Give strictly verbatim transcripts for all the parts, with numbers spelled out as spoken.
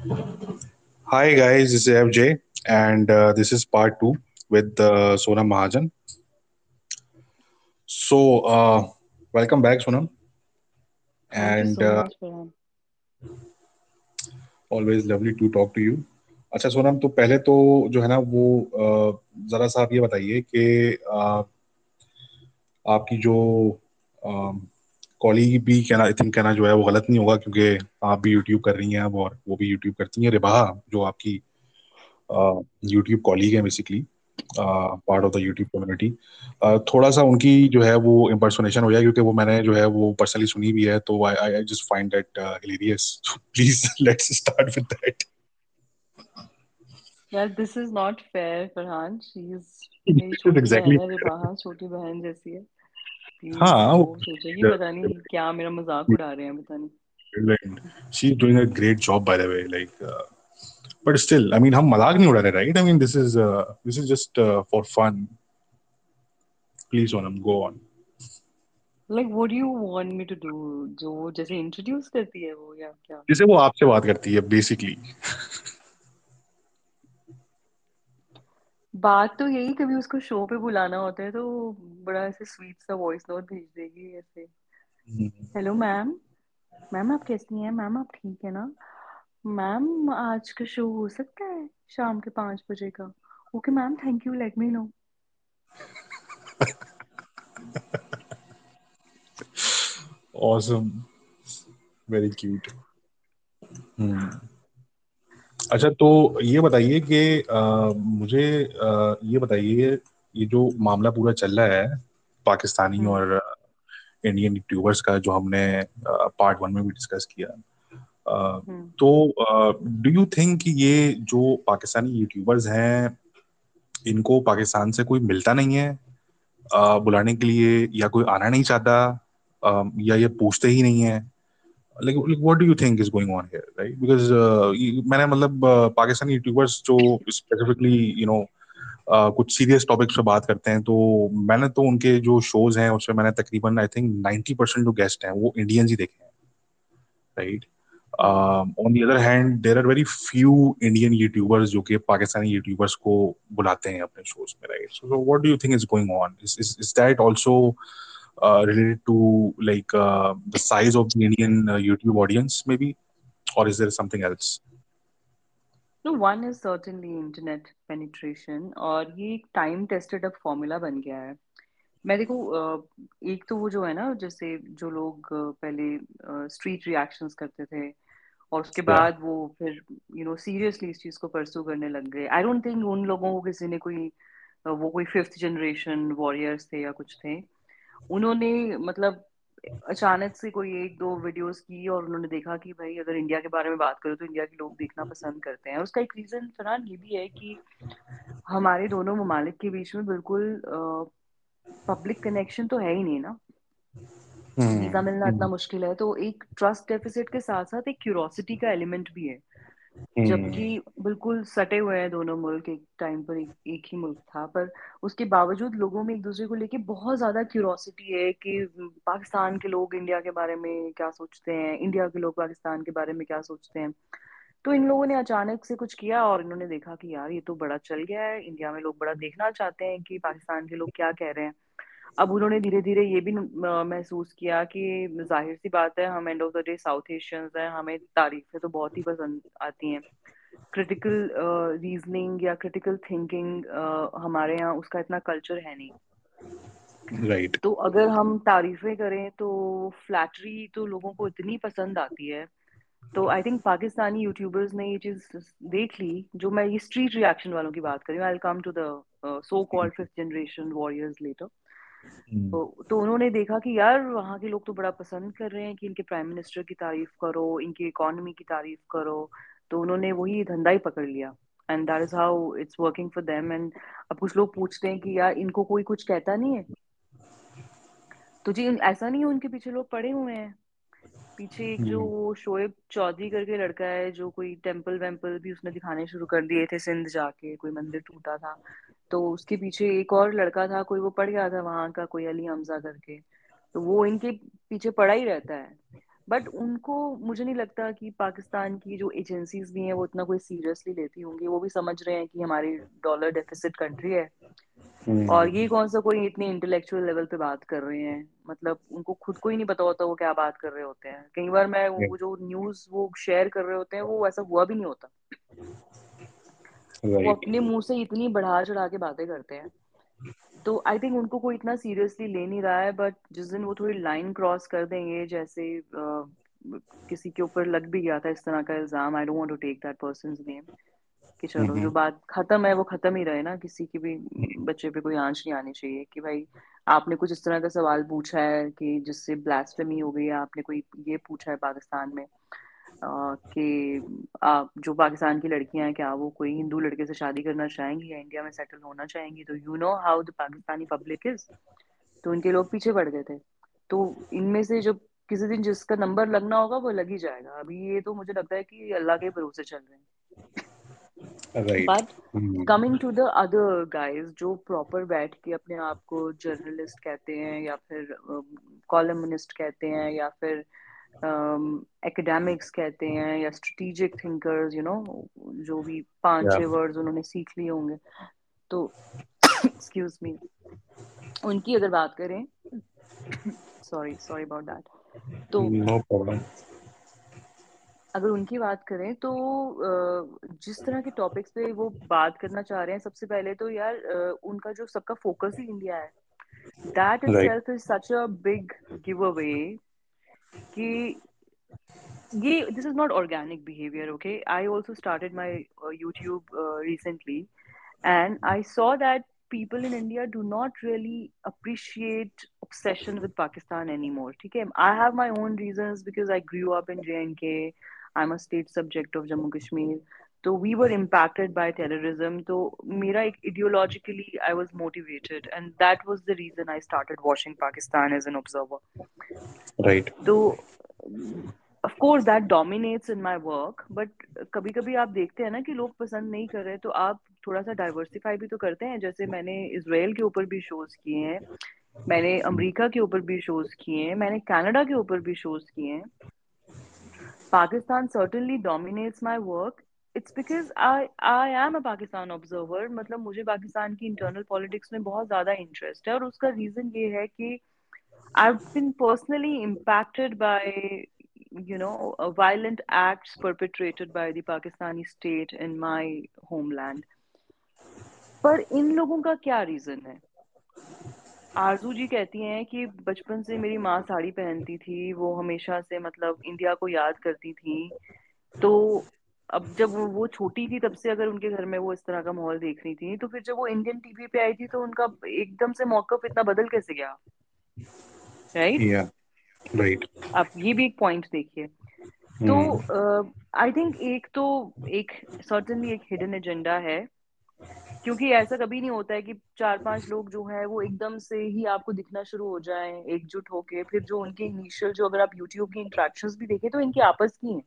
Hi guys, this is F J, and uh, this is part two with uh, Sonam Mahajan. So, uh, welcome back, Sonam, Thank you and so uh, much, Farhan. always lovely to talk to you. अच्छा सोनम, तो पहले तो जो है ना वो अ, जरा सा आप ये बताइए कि अ, आपकी जो कॉलीग भी कहना आई थिंक कहना जो है वो गलत नहीं होगा, क्योंकि आप भी यूट्यूब कर रही हैं अब और वो भी यूट्यूब करती हैं। रिबाहा जो आपकी यूट्यूब कॉलीग है basically, part of the YouTube community, थोड़ा सा उनकी जो है वो इम्पर्सोनेशन हो जाए, क्योंकि वो मैंने जो है वो पर्सनली सुनी भी है, तो I I just find that hilarious. Please let's start with that. यार this is not fair Farhan, she is मेरी दिस इज छोटी एग्जैक्टली। बहन है, रिबाहा छोटी बहन जैसी है। प्लीज हाँ, वो सोचेगी पता नहीं क्या मेरा मजाक उड़ा रहे हैं, पता नहीं। She is doing a great job by the way, like, but still I mean हम मजाक नहीं उड़ा रहे, right? I mean this is this is just for fun. Please Sonam, go on. Like what do you want me to do? जो जैसे introduce करती है वो या क्या? जैसे वो आपसे बात करती है बेसिकली। बात तो यही, कभी उसको शो पे बुलाना होता है तो बड़ा ऐसे स्वीट सा वॉइस नोट भेज देगी ऐसे। हेलो मैम, मैम आप कैसी हैं? मैम आप ठीक है ना? मैम आज का शो हो सकता है शाम के पाँच बजे का? Okay ma'am, thank you, let me know. Awesome, very cute. अच्छा, तो ये बताइए कि अ, मुझे अ, ये बताइए, ये जो मामला पूरा चल रहा है पाकिस्तानी हम्म। और इंडियन यूट्यूबर्स का, जो हमने पार्ट वन में भी डिस्कस किया, अ, हम्म। तो डू यू थिंक कि ये जो पाकिस्तानी यूट्यूबर्स हैं, इनको पाकिस्तान से कोई मिलता नहीं है अ, बुलाने के लिए, या कोई आना नहीं चाहता, अ, या ये पूछते ही नहीं है? like like what do you think is going on here, right? Because uh, ये- मैंने मतलब uh, पाकिस्तानी यूट्यूबर्स जो स्पेसिफिकली यू नो कुछ सीरियस टॉपिक्स पे बात करते हैं, तो मैंने तो उनके जो शोज हैं उसमें मैंने तकरीबन आई थिंक नाइंटी परसेंट जो गेस्ट हैं वो इंडियंस ही देखे हैं, right? Hmm. On the other hand there are very few Indian YouTubers जो कि पाकिस्तानी यूट्यूबर्स को बुलाते हैं अपने शोज में, right? So what do you think is going on? Is is that also uh, related to like uh, the size of the Indian uh, YouTube audience, maybe, or is there something else? No, one is certainly internet penetration, और ये एक time tested अब formula बन गया है। मैं देखो, अ, एक तो वो जो है ना, जैसे जो लोग अ, पहले स्ट्रीट रिएक्शंस करते थे और उसके Yeah. बाद वो फिर यू नो सीरियसली इस चीज को परस्यू करने लग गए। आई डोंट थिंक उन लोगों को किसी ने कोई अ, वो कोई फिफ्थ जनरेशन वॉरियर्स थे या कुछ थे। उन्होंने मतलब अचानक से कोई एक दो वीडियोस की और उन्होंने देखा कि भाई अगर इंडिया के बारे में बात करो तो इंडिया के लोग देखना पसंद करते हैं। उसका एक रीजन फरहान ये भी है कि हमारे दोनों ममालिक के बीच में बिल्कुल पब्लिक कनेक्शन तो है ही नहीं ना। Visa Hmm. मिलना इतना Hmm. मुश्किल है, तो एक ट्रस्ट डेफिसिट के साथ साथ एक क्यूरोसिटी का एलिमेंट भी है। जबकि Hmm. बिल्कुल सटे हुए हैं दोनों मुल्क, एक टाइम पर एक, एक ही मुल्क था, पर उसके बावजूद लोगों में एक दूसरे को लेके बहुत ज्यादा क्यूरोसिटी है कि पाकिस्तान के लोग इंडिया के बारे में क्या सोचते हैं, इंडिया के लोग पाकिस्तान के बारे में क्या सोचते हैं। तो इन लोगों ने अचानक से कुछ किया और इन्होंने देखा कि यार ये तो बड़ा चल गया है, इंडिया में लोग बड़ा देखना चाहते हैं कि पाकिस्तान के लोग क्या कह रहे हैं। अब उन्होंने धीरे धीरे ये भी अ, महसूस किया कि जाहिर सी बात है, हम end of the day South Asians हैं, हमें तारीफें तो बहुत ही पसंद आती हैं। क्रिटिकल रीजनिंग या क्रिटिकल थिंकिंग हमारे यहाँ उसका इतना कल्चर है नहीं। Right. तो अगर हम तारीफें करें तो फ्लैटरी तो लोगों को इतनी पसंद आती है। तो आई थिंक पाकिस्तानी यूट्यूबर्स ने ये चीज देख ली। जो मैं ये स्ट्रीट रिएक्शन वालों की बात कर रही हूँ, I come to the so called fifth generation warriors letter. Hmm. तो, तो उन्होंने देखा कि यार वहाँ के लोग तो बड़ा पसंद कर रहे हैं कि इनके प्राइम मिनिस्टर की तारीफ करो, इनकी इकोनॉमी की तारीफ करो। तो उन्होंने वही धंधा ही पकड़ लिया, and that is how it's working for them. And अब कुछ लोग पूछते हैं कि यार इनको कोई कुछ कहता नहीं है। तो जी ऐसा नहीं है, उनके पीछे लोग पड़े हुए हैं। पीछे एक जो Hmm. वो शोएब चौधरी करके लड़का है, जो कोई टेम्पल वेम्पल भी उसने दिखाने शुरू कर दिए थे, सिंध जाके कोई मंदिर टूटा था। तो उसके पीछे एक और लड़का था, कोई वो पड़ गया था वहां का, कोई अली हमजा करके। तो वो इनके पीछे पड़ा ही रहता है। बट उनको, मुझे नहीं लगता कि पाकिस्तान की जो एजेंसीज भी हैं वो इतना कोई सीरियसली लेती होंगी। वो भी समझ रहे हैं कि हमारी डॉलर डेफिसिट कंट्री है, और हम्म। ये कौन सा कोई इतनी इंटेलेक्चुअल लेवल पे बात कर रहे हैं। मतलब उनको खुद को ही नहीं पता होता वो क्या बात कर रहे होते हैं। कई बार मैं वो जो न्यूज़ वो शेयर कर रहे होते हैं वो ऐसा हुआ भी नहीं होता। वो राइट। अपने मुंह से इतनी बढ़ा चढ़ा के बातें करते हैं। तो आई थिंक उनको कोई इतना सीरियसली ले नहीं रहा है, बट जिस दिन वो थोड़ी लाइन क्रॉस कर देंगे, जैसे अ, किसी के ऊपर लग भी गया था इस तरह का इल्जाम, I don't want to take that person's name, कि चलो जो हम्म। बात खत्म है वो खत्म ही रहे ना, किसी की भी बच्चे पे कोई आंच नहीं आनी चाहिए कि भाई आपने कुछ इस तरह का सवाल पूछा है कि जिससे ब्लास्फेमी हो गई है, आपने कोई ये पूछा है पाकिस्तान में अ, कि आप जो पाकिस्तान की लड़कियां हैं क्या वो कोई हिंदू लड़के से शादी करना चाहेंगी या इंडिया में सेटल होना चाहेंगी, तो you know how the Pakistani public is. तो उनके लोग पीछे पड़ गए थे। तो इनमें से जो किसी दिन जिसका नंबर लगना होगा वो लग ही जाएगा। अभी ये तो मुझे लगता है कि अल्लाह के भरोसे चल रहे हैं। Right. But coming to the other guys जो प्रॉपर बैठ के अपने आप को जर्नलिस्ट कहते हैं या फिर कॉलमनिस्ट कहते हैं या फिर एकेडमिक्स कहते हैं या स्ट्रेटेजिक थिंकर्स, यू नो, जो भी पांच या छह वर्ड्स उन्होंने सीख लिए होंगे, तो एक्सक्यूज मी, उनकी अगर बात करें, सॉरी सॉरी अबाउट दैट, तो नो प्रॉब्लम। अगर उनकी बात करें तो अ, जिस तरह के टॉपिक्स पे वो बात करना चाह रहे हैं, सबसे पहले तो यार अ, उनका जो सबका फोकस ही इंडिया है, that right. Itself is such a big giveaway कि ये this is not organic behaviour. Okay, I also started my YouTube recently, and I saw that people in India do not really appreciate obsession with Pakistan anymore. ठीक है, I have my own reasons because I grew up in J and K. I'm a state subject of Jammu Kashmir. So we were impacted by terrorism. तो मेरा एक ideologically I was motivated, and that was the reason I started watching Pakistan as an observer. Right. तो of course that dominates in my work, but कभी कभी आप देखते हैं ना कि लोग पसंद नहीं कर रहे, तो आप थोड़ा सा डाइवर्सिफाई भी तो करते हैं। जैसे मैंने इसराइल के ऊपर भी शोज किए हैं, मैंने अमेरिका के ऊपर भी शोज किए हैं, मैंने कनाडा के ऊपर भी शोज किए हैं। Pakistan certainly dominates my work. It's because I I am a Pakistan observer. मतलब मुझे पाकिस्तान की इंटरनल पॉलिटिक्स में बहुत ज्यादा इंटरेस्ट है, और उसका रीजन ये है कि I've been personally impacted by, you know, uh, violent acts perpetrated by the Pakistani state in my homeland. पर इन लोगों का क्या रीजन है? आरजू जी कहती हैं कि बचपन से मेरी माँ साड़ी पहनती थी, वो हमेशा से मतलब इंडिया को याद करती थी। तो अब जब वो वो छोटी थी तब से अगर उनके घर में वो इस तरह का माहौल देख रही थी, तो फिर जब वो इंडियन टीवी पे आई थी तो उनका एकदम से मौकफ इतना बदल कैसे गया, राइट? या। राइट। आप ये भी एक पॉइंट देखिए। तो हम्म। आई थिंक एक तो एक सर्टेनली एक हिडन एजेंडा है, क्योंकि ऐसा कभी नहीं होता है कि चार पांच लोग जो है वो एकदम से ही आपको दिखना शुरू हो जाएं एकजुट होके। फिर जो उनके इनिशियल, जो अगर आप यूट्यूब की इंट्रैक्शंस भी देखें तो इनकी आपस की हैं।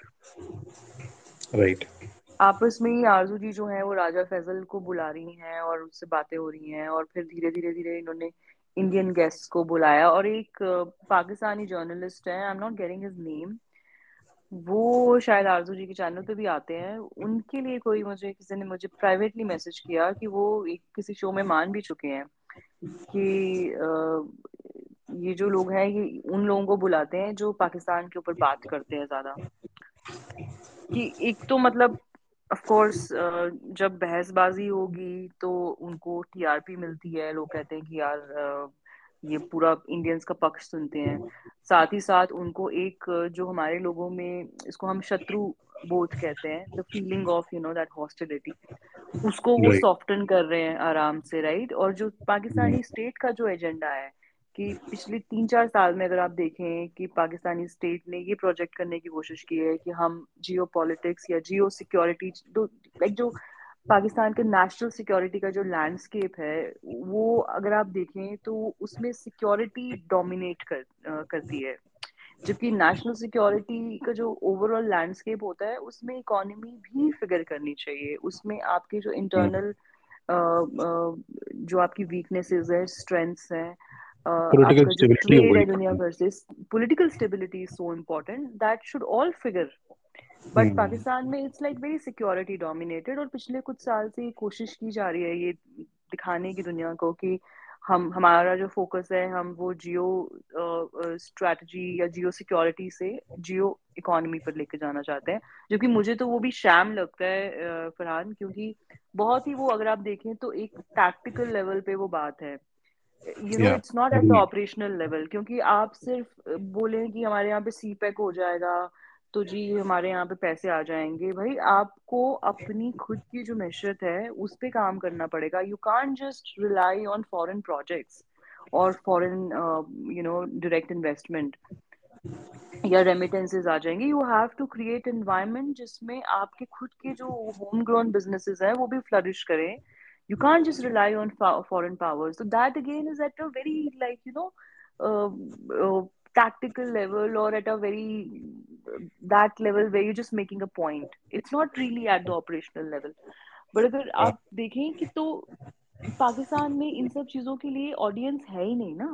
राइट। आपस में ही आरजू जी जो है वो राजा फैजल को बुला रही हैं और उससे बातें हो रही हैं, और फिर धीरे धीरे धीरे इन्होंने इंडियन गेस्ट्स को बुलाया। और एक अ, पाकिस्तानी जर्नलिस्ट है, I am not getting his name, वो शायद आरजू जी के चैनल पे भी आते हैं। उनके लिए कोई, मुझे किसी ने मुझे प्राइवेटली मैसेज किया कि वो एक किसी शो में मान भी चुके हैं कि अ, ये जो लोग हैं ये उन लोगों को बुलाते हैं जो पाकिस्तान के ऊपर बात करते हैं ज्यादा। कि एक तो मतलब ऑफ कोर्स जब बहसबाजी होगी तो उनको टीआरपी मिलती है, लोग कहते हैं कि यार अ, ये पूरा इंडियंस का पक्ष सुनते हैं। साथ ही साथ उनको एक अ, जो हमारे लोगों में, इसको हम शत्रु बोध कहते हैं, the feeling of you know that hostility, उसको वो राइट। सॉफ्टन कर रहे हैं आराम से, राइट? और जो पाकिस्तानी स्टेट का जो एजेंडा है कि पिछले तीन चार साल में अगर आप देखें कि पाकिस्तानी स्टेट ने ये प्रोजेक्ट करने की कोशिश की है कि हम जियो पॉलिटिक्स या जियो सिक्योरिटी, लाइक जो पाकिस्तान के नेशनल सिक्योरिटी का जो लैंडस्केप है, वो अगर आप देखें तो उसमें सिक्योरिटी डोमिनेट कर अ, करती है। जबकि नेशनल सिक्योरिटी का जो ओवरऑल लैंडस्केप होता है उसमें इकोनॉमी भी फिगर करनी चाहिए, उसमें आपके जो इंटरनल जो आपकी वीकनेसेस है, स्ट्रेंथ्स हैं, uh, पॉलिटिकल आपका जो स्टेबिलिटी हो ट्रेड है दुनिया गई। भर से, political stability is so important, that should all figure. But hmm. Pakistan में it's like very security dominated, और पिछले कुछ साल से ये कोशिश की जा रही है ये दिखाने की दुनिया को कि हम हमारा जो फोकस है, हम वो जियो स्ट्रेटजी या जियो सिक्योरिटी से जियो इकोनॉमी पर लेके जाना चाहते हैं, जो कि मुझे तो वो भी शैम लगता है अ, फरहान, क्योंकि बहुत ही वो, अगर आप देखें तो एक टैक्टिकल लेवल पे वो बात है, यू नो या it's not at the agree. Operational level. क्योंकि आप सिर्फ बोलें कि हमारे यहाँ पे सी पैक हो जाएगा तो जी हमारे यहाँ पे पैसे आ जाएंगे, भाई आपको अपनी खुद की जो मैशत है उस पे काम करना पड़ेगा। You can't just rely on foreign projects और foreign you know direct investment या रेमिटेंसेस आ जाएंगे। You have to create environment जिसमें आपके खुद के जो होम ग्रोन बिजनेसेस हैं वो भी फ्लरिश करें। You can't just rely on fo- foreign powers. So that again is at a very, like, you know, uh, uh, tactical level, or at a very that level where you're just making a point. It's not really at the operational level. But अगर आप देखें कि तो पाकिस्तान में इन सब चीजों के लिए ऑडियंस है ही नहीं ना।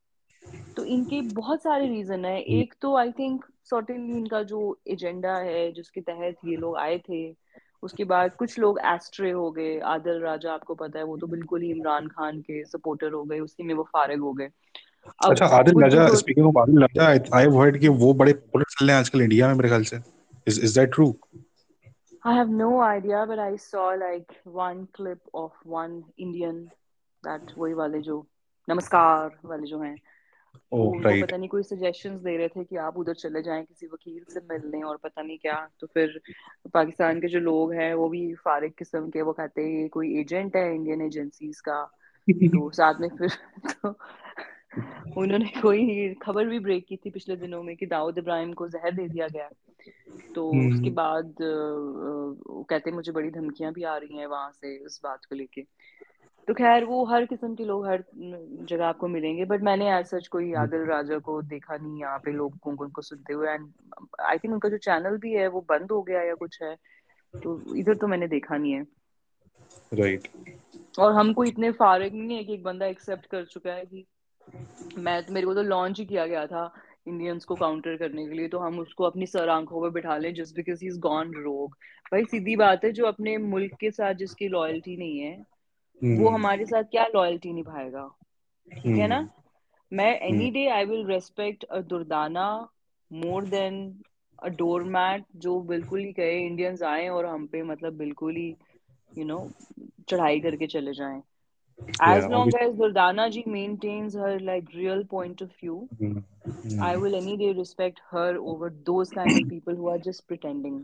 तो इनके बहुत सारे रीजन है। एक तो आई थिंक सर्टेनली इनका जो एजेंडा है जिसके तहत ये लोग आए थे, उसके बाद कुछ लोग एस्ट्रे हो गए। आदिल राजा आपको पता है, वो तो बिल्कुल ही इमरान खान के सपोर्टर हो गए, उसी में वो फारिग हो गए। अच्छा, अब आदिल उनकी राजा, जो, speaking of Adil Raja, I have heard कि वो बड़े पॉपुलर चल रहे हैं आजकल इंडिया में मेरे ख्याल से। Is is that true? I have no idea but I saw like one clip of one Indian, that वही वाले जो नमस्कार वाले जो हैं, वो ओह उनको राइट। पता नहीं कोई सजेशंस दे रहे थे कि आप उधर चले जाएं किसी वकील से मिलने और पता नहीं क्या। तो फिर पाकिस्तान के जो लोग हैं वो भी फारिग किस्म के, वो कहते हैं ये कोई एजेंट है इंडियन एजेंसीज का। तो साथ में फिर तो उन्होंने कोई खबर भी ब्रेक की थी पिछले दिनों में कि दाऊद इब्राहिम को जहर दे दिया गया। तो उसके हम्म। बाद अ, अ, वो कहते हैं मुझे बड़ी धमकियां भी आ रही हैं वहां से इस बात को लेके। तो खैर वो हर किस्म के लोग हर जगह आपको मिलेंगे, बट मैंने एज सच कोई आदिल राजा को देखा नहीं यहाँ पे लोगों को उनको सुनते हुए। एंड आई थिंक उनका जो चैनल भी है वो बंद हो गया या कुछ है, तो इधर तो मैंने देखा नहीं है। राइट। और हमको इतने फारिग नहीं है कि एक बंदा एक्सेप्ट कर चुका है कि मैं तो, मेरे को तो लॉन्च ही किया गया था इंडियंस को काउंटर करने के लिए, तो हम उसको अपनी सर आंखों पे बिठा लें just because he is gone rogue. भाई सीधी बात है, जो अपने मुल्क के साथ जिसकी लॉयल्टी नहीं है वो हम्म। हमारे साथ क्या लॉयल्टी निभाएगा। ठीक है ना। हम्म। मैं hmm. Any day I will respect a Durdana more than a doormat जो बिल्कुल ही कहे इंडियंस आए और हम पे मतलब बिल्कुल ही यू नो चढ़ाई करके चले जाएं। या As long obviously. as Durdana ji maintains her like real point of view, I will any day respect her over those kind of people who are just pretending.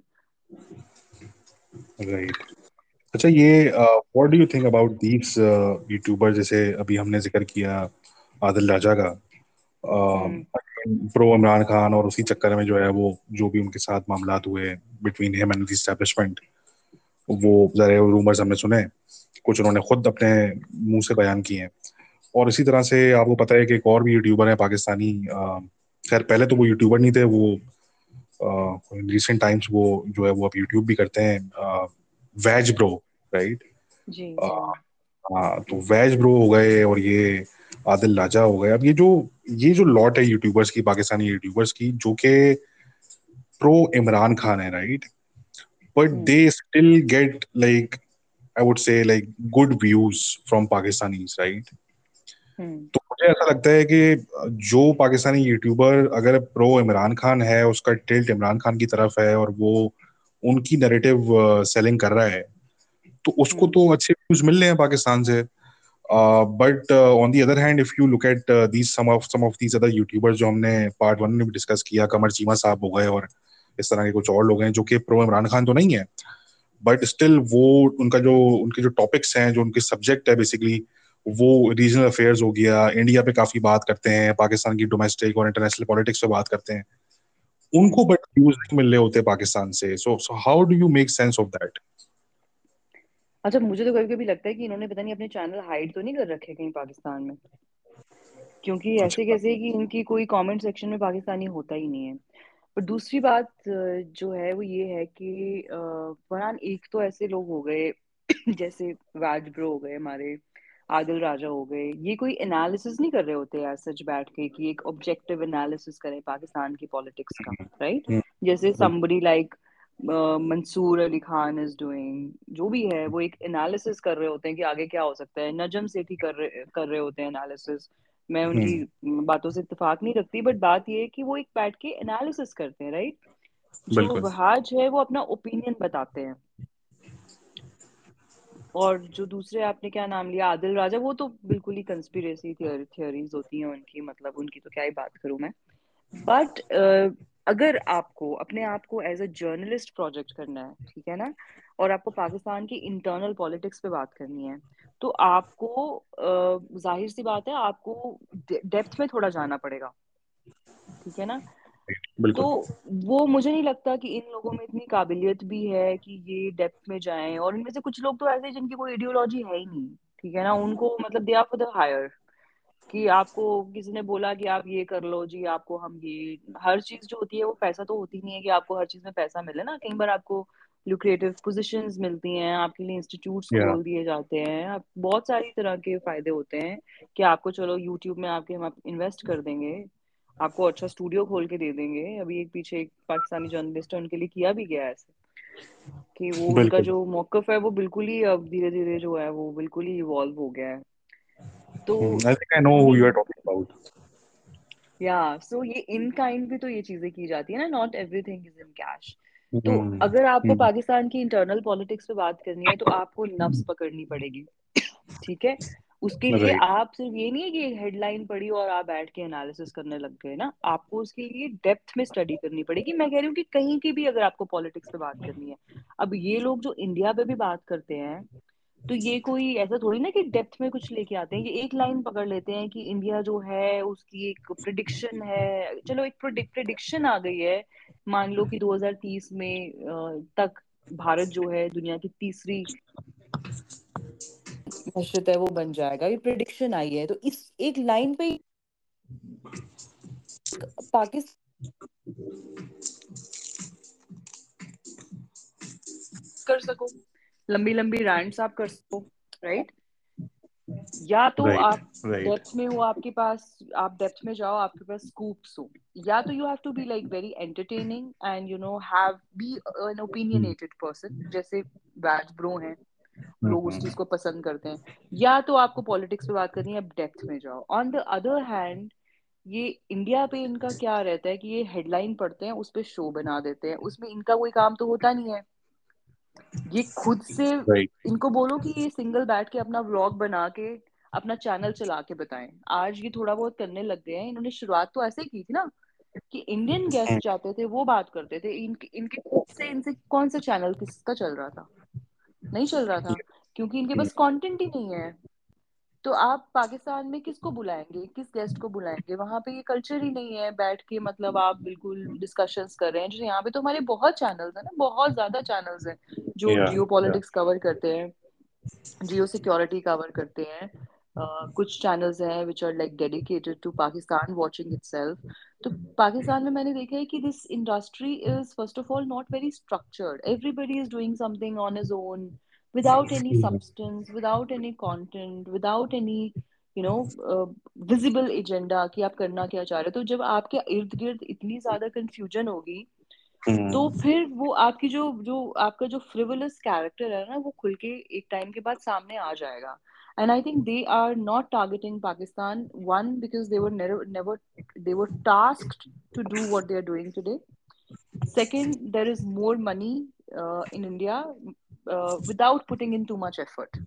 Right. अच्छा, ये what do you think about these YouTuber, जैसे अभी हमने जिक्र किया आदिल राजा का, Hmm. Pro Imran Khan, और उसी चक्कर में जो है वो जो भी उनके साथ मामलात हुए between him and the establishment, वो ज़रा रूमर्स हमने सुने, कुछ उन्होंने खुद अपने मुंह से बयान किए हैं। और इसी तरह से आपको पता है कि एक और भी यूट्यूबर है पाकिस्तानी, अ, खैर पहले तो वो यूट्यूबर नहीं थे, वो रिसेंट टाइम्स वो जो है वो अब यूट्यूब भी करते हैं, वैज ब्रो, राइट। जी जी। हाँ, तो वैज ब्रो हो गए और ये आदिल राजा हो गए। अब ये जो ये जो लॉट है यूट्यूबर्स की, पाकिस्तानी यूट्यूबर्स की, जो कि प्रो इमरान खान है, right, but hmm they still get like, I would say like, good views from Pakistanis, right. Hmm तो मुझे ऐसा लगता है कि जो पाकिस्तानी यूट्यूबर अगर प्रो इमरान खान है, उसका टिल्ट इमरान खान की तरफ है और वो उनकी नैरेटिव सेलिंग कर रहा है, तो उसको हम्म तो अच्छे व्यूज मिल रहे हैं पाकिस्तान से। But on the other hand, if you look at these some of some of these other YouTubers जो हमने पार्ट वन में भी डिस्कस किया, कमर चीमा साहब हो गए और इस तरह के कुछ और लोग हैं जो कि प्रो इमरान खान तो नहीं है, बट स्टिल वो उनका जो उनके जो टॉपिक्स हैं, जो उनके सब्जेक्ट है बेसिकली, वो रीजनल अफेयर्स हो गया, इंडिया पे काफी बात करते हैं, पाकिस्तान की डोमेस्टिक और इंटरनेशनल पॉलिटिक्स पे बात करते हैं, हम्म। उनको बट व्यूज नहीं मिल रहे होते पाकिस्तान से। So so how do you make sense of that? अच्छा, मुझे तो कभी कभी लगता है कि इन्होंने पता नहीं अपने चैनल हाइड तो नहीं कर रखे कहीं पाकिस्तान में, क्योंकि ऐसे अच्छा। कैसे कि इनकी कोई कमेंट सेक्शन में पाकिस्तानी होता ही नहीं है। पर दूसरी बात अ, जो है वो ये है कि अ, फरहान, एक तो ऐसे लोग हो गए जैसे वाज ब्रो हो गए हमारे, आदिल राजा हो गए, ये कोई एनालिसिस नहीं कर रहे होते यार सच बैठ के कि एक ऑब्जेक्टिव एनालिसिस करें पाकिस्तान की पॉलिटिक्स का, राइट? हम्म, जैसे बिल्कुल। somebody like Mansoor Ali Khan is doing, जो भी है वो एक एनालिसिस कर रहे होते हैं कि आगे क्या हो सकता है। नजम सेठी कर रहे कर रहे होते हैं एनालिसिस। मैं उनकी हम्म, बातों से इत्तेफाक नहीं रखती, बट बात ये है कि वो एक बैठ के एनालिसिस करते हैं, राइट? जो बिल्कुल। वहाज है वो अपना ओपिनियन बताते हैं। और जो दूसरे आपने क्या नाम लिया, आदिल राजा, वो तो बिल्कुल ही कंस्पिरेसी थियोरीज होती हैं उनकी, मतलब उनकी तो क्या ही बात करूं मैं। बट अगर आपको अपने आप को एज अ जर्नलिस्ट प्रोजेक्ट करना है, ठीक है ना, और आपको पाकिस्तान की इंटरनल पॉलिटिक्स पे बात करनी है, तो आपको अ, जाहिर सी बात है आपको डेप्थ में थोड़ा जाना पड़ेगा, ठीक है ना? तो बिल्कुल। वो मुझे नहीं लगता कि इन लोगों में इतनी काबिलियत भी है कि ये डेप्थ में जाएं। और इनमें से कुछ लोग तो ऐसे हैं जिनकी कोई आइडियोलॉजी है ही नहीं, ठीक है ना, उनको मतलब they are for the hire, कि आपको किसी ने बोला कि आप ये कर लो जी, आपको हम ये, हर चीज जो होती है वो पैसा तो होती नहीं है कि आपको हर चीज में पैसा मिले ना, कई बार आपको लुक्रेटिव पोजीशंस मिलती हैं, आपके लिए इंस्टीट्यूट्स या खोल दिए जाते हैं, आप बहुत सारी तरह के फायदे होते हैं कि आपको चलो यूट्यूब में आपके हम इन्वेस्ट कर देंगे, आपको अच्छा स्टूडियो खोल के दे देंगे। अभी एक पीछे एक पाकिस्तानी जर्नलिस्ट है, उनके लिए किया भी गया है ऐसे, कि वो उनका बिल्कुल। जो मौकफ है वो बिल्कुल ही अब धीरे धीरे जो है वो बिल्कुल ही इवॉल्व हो गया है। तो आई थिंक आई नो हु ये, you are talking about. Yeah so ये इन काइंड भी तो ये चीजें की जाती है ना, not everything is in cash. तो हम्म, अगर आपको हम्म, पाकिस्तान की इंटरनल पॉलिटिक्स पे बात करनी है तो आपको नफ्स पकड़नी पड़ेगी, ठीक है? उसके लिए राइट। आप सिर्फ ये नहीं है कि एक हेडलाइन पढ़ी और आप बैठ के एनालिसिस करने लग गए ना, आपको उसके लिए डेप्थ में स्टडी करनी पड़ेगी। मैं कह रही हूँ कि कहीं की भी अगर आपको पॉलिटिक्स पे बात करनी है, अब ये लोग जो इंडिया पे भी बात करते हैं, तो ये कोई ऐसा थोड़ी ना कि डेप्थ में कुछ लेके आते हैं, ये एक लाइन पकड़ लेते हैं कि इंडिया जो है उसकी एक प्रिडिक्शन है, चलो एक प्रिडिक्शन आ गई है, मान लो कि दो हज़ार तीस में अ, तक भारत जो है दुनिया की तीसरी मशरत है वो बन जाएगा, ये प्रिडिक्शन आई है, तो इस एक लाइन पे पाकिस्तान कर सको, लंबी लंबी रैंट्स आप कर सको, राइट? या तो राइट। आप राइट। डेप्थ में हो, आपके पास आप डेप्थ में जाओ, आपके पास स्कूप्स हो, या तो you have to be like very entertaining and you know have be an opinionated person, जैसे वैज ब्रो हैं, लोग उस चीज को पसंद करते हैं। या तो आपको पॉलिटिक्स पे बात करनी है, अब डेप्थ में जाओ। ऑन द अदर हैंड, ये इंडिया पे इनका क्या रहता है कि ये हेडलाइन पढ़ते हैं, उस पे शो बना देते हैं, उसमें इनका कोई काम तो होता नहीं है। ये खुद से, राइट। इनको बोलो कि ये सिंगल बैठ के अपना व्लॉग बना के अपना चैनल चला के बताएं, आज ये थोड़ा बहुत करने लग गए हैं। इन्होंने शुरुआत तो ऐसे ही की थी ना, कि इंडियन गेस्ट जाते थे वो बात करते थे, इनके इनके खुद से इनसे कौन सा चैनल किसका चल रहा था? नहीं चल रहा था, क्योंकि इनके पास कंटेंट ही नहीं है। तो आप पाकिस्तान में किसको बुलाएंगे, किस गेस्ट को बुलाएंगे? वहां पे ये कल्चर ही नहीं है बैठ के, मतलब आप बिल्कुल डिस्कशंस कर रहे हैं। जैसे यहाँ पे तो हमारे बहुत चैनल्स है ना, बहुत ज्यादा चैनल्स हैं जो या जियो या पॉलिटिक्स कवर करते हैं, जियो सिक्योरिटी कवर करते हैं। uh, कुछ चैनल्स हैं which are like dedicated to Pakistan watching itself. तो पाकिस्तान में मैंने देखा है कि this industry is first of all not very structured, everybody is doing something on his own, without any substance, without any content, without any you know visible agenda कि आप करना क्या चाह रहे हो। तो जब आपके इर्द गिर्द इतनी ज्यादा कंफ्यूजन होगी, तो फिर वो आपकी जो जो आपका जो फ्रिवलस कैरेक्टर है ना, वो खुल के एक टाइम के बाद सामने आ जाएगा। And I think they are not targeting Pakistan, one because they were never never they were tasked to do what they are doing today. Second, there is more money uh, in India uh, without putting in too much effort.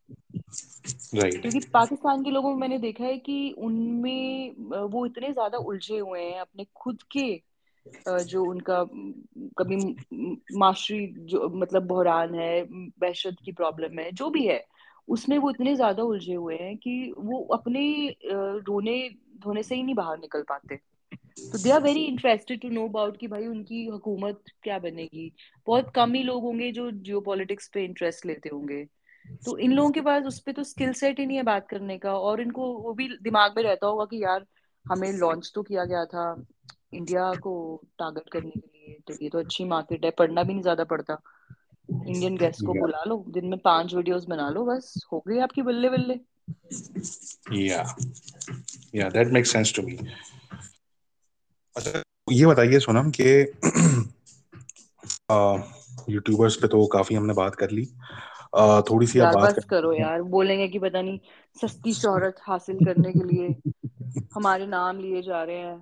राइट। क्योंकि पाकिस्तान के लोगों में मैंने देखा है कि उनमें अ, वो इतने ज्यादा उलझे हुए हैं अपने खुद के अ, जो उनका म, कभी म, माशरी जो मतलब बहरान है, म, वहशत की प्रॉब्लम है, जो भी है, उसमें वो इतने ज्यादा उलझे हुए हैं कि वो अपने अ, रोने धोने से ही नहीं बाहर निकल पाते। तो they are very interested to know about कि भाई उनकी हुकूमत क्या बनेगी। बहुत कम ही लोग होंगे जो जियो पॉलिटिक्स पे इंटरेस्ट लेते होंगे। तो इन लोगों के पास उस पे तो स्किल सेट ही नहीं है बात करने का, और इनको वो भी दिमाग में रहता होगा कि यार हमें लॉन्च तो किया गया था इंडिया को टारगेट करने के लिए, तो ये तो अच्छी मार्केट है, पढ़ना भी नहीं ज्यादा पड़ता, इंडियन गेस्ट को या बुला लो, दिन में पांच वीडियोस बना लो, बस हो गई आपकी बल्ले बल्ले। Yeah yeah that makes sense to me. अच्छा, ये बताइए सोनम कि यूट्यूबर्स पे तो काफी हमने बात कर ली, अ, थोड़ी सी आप यार बात बस करो कर। यार, बोलेंगे कि पता नहीं सस्ती शोहरत हासिल करने के लिए हमारे नाम लिए जा रहे हैं।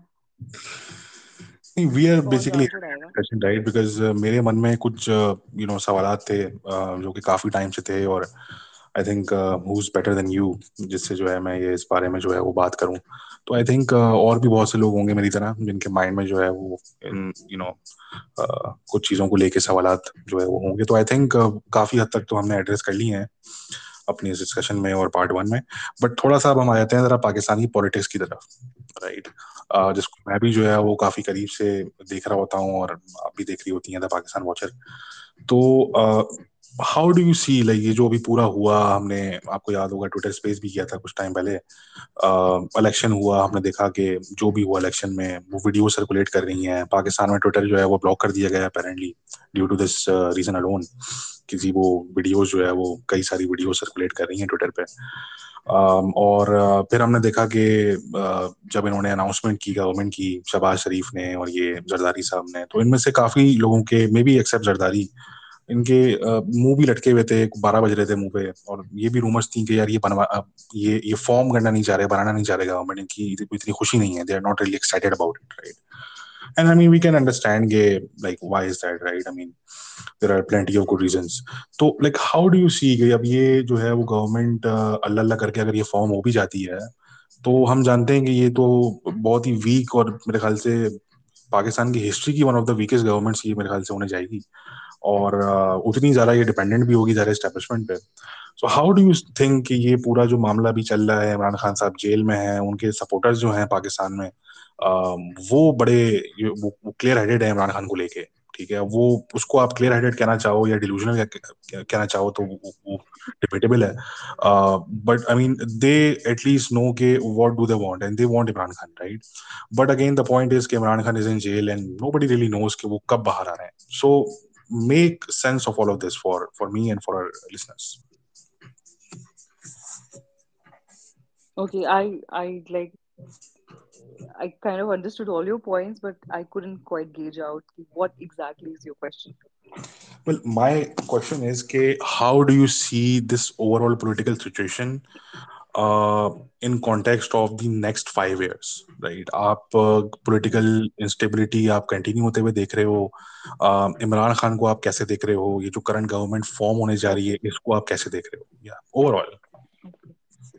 वी आर कौन बेसिकली जान छुड़ाएगा। राइट, बिकॉज मेरे मन में कुछ यू नो सवालात थे, uh, जो कि काफी टाइम से थे, और I think who is better than you जिससे जो है मैं ये इस बारे में जो है वो बात करूं। तो आई थिंक और भी बहुत से लोग होंगे मेरी तरह जिनके माइंड में जो है वो इन यू नो कुछ चीजों को लेके सवालात जो है वो होंगे। तो आई थिंक काफी हद तक तो हमने एड्रेस कर ली हैं अपनी इस डिस्कशन में और पार्ट वन में। बट थोड़ा सा अब हम आ जाते हैं जरा पाकिस्तानी पॉलिटिक्स की तरफ, राइट, जिसको मैं भी जो है वो काफी करीब से देख रहा होता हूँ, और आप भी देख रही होती हैं द पाकिस्तान वॉचर। तो how do you see, like ये जो अभी पूरा हुआ, हमने, आपको याद होगा ट्विटर स्पेस भी किया था कुछ टाइम पहले, इलेक्शन हुआ, हमने देखा कि जो भी हुआ इलेक्शन में वो वीडियो सर्कुलेट कर रही हैं पाकिस्तान में, ट्विटर जो है वो ब्लॉक कर दिया गया apparently due to this reason alone. किसी वो वीडियोस जो है वो कई सारी वीडियो सर्कुलेट कर रही हैं ट्विटर पे। um, और uh, फिर हमने देखा कि uh, जब इन्होंने अनाउंसमेंट की गवर्नमेंट की, शहबाज शरीफ ने और ये जरदारी साहब ने, तो इनमें से काफी लोगों के, मे बी एक्सेप्ट जरदारी, इनके uh, मुंह भी लटके हुए थे, बारह बज रहे थे मुंह पे, और ये भी रूमर्स थी कि यार ये बनवा अब ये ये फॉर्म करना नहीं चाह रहे, बनाना नहीं चाह रहे गवर्नमेंट, इनकी इतनी खुशी नहीं है, they are not really excited about it, right. And I mean we can understand के like why is that, right, I mean there are plenty of good reasons. तो like how do you see कि अब ये जो है वो government अल्लाह अल्लाह करके अगर ये फॉर्म हो भी जाती है, तो हम जानते हैं कि ये तो बहुत ही वीक, और मेरे ख्याल से पाकिस्तान की हिस्ट्री की one of the weakest governments ये मेरे ख्याल से होने जाएगी, और uh, उतनी ज्यादा ये डिपेंडेंट भी होगी ज्यादा एस्टेब्लिशमेंट पे। So how do you think कि ये पूरा जो मामला भी चल रहा है, इमरान खान साहब जेल में हैं, उनके सपोर्टर्स जो हैं पाकिस्तान में, अम, वो बड़े ये- वो, वो क्लियर हेडेड है इमरान खान को लेके, ठीक है, वो उसको आप क्लियर हेडेड कहना चाहो या डिलूजनल कहना चाहो तो वो, वो डिबेटेबल है, but I mean they at least know के what do they want, and they want Imran Khan, right. But again the point is कि Imran Khan is in jail and nobody really knows कि वो कब बाहर आ रहे हैं। So make sense of all of this for for me and for our listeners. Okay, I I like I kind of understood all your points, but I couldn't quite gauge out what exactly is your question. Well, my question is कि how do you see this overall political situation uh, in context of the next five years, right? आप political uh, instability आप continue होते हुए देख रहे हो, uh, Imran Khan को आप कैसे देख रहे हो, ये जो करंट गवर्नमेंट फॉर्म होने जा रही है Okay, इसको आप कैसे देख रहे हो, या ओवरऑल। okay,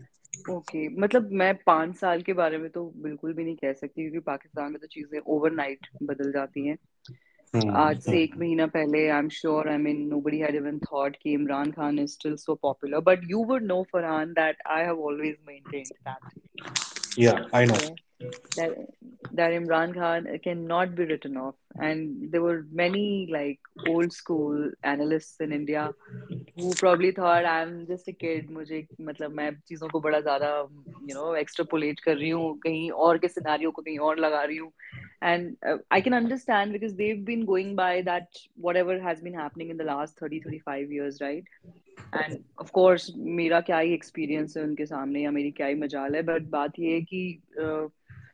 okay. मतलब मैं पाँच साल के बारे में तो बिल्कुल भी नहीं कह सकती, क्योंकि पाकिस्तान में तो चीजें ओवरनाइट बदल जाती हैं। आज से एक महीना पहले, I am sure, I mean nobody had even thought कि Imran Khan is still so popular, but you would know, Farhan, that I have always maintained that, yeah I know. okay, that that Imran Khan cannot be written off. And there were many like old school analysts in India who probably thought I'm just a kid. मुझे मतलब मैं चीजों को बड़ा ज्यादा you know extrapolate कर रही हूँ, कहीं और के सिनारियो को कहीं और लगा रही हूँ. And uh, I can understand because they've been going by that whatever has been happening in the last thirty thirty-five years, right? And of course मेरा क्या ही experience है उनके सामने, या मेरी क्या ही मजाल है. But बात ये है कि uh,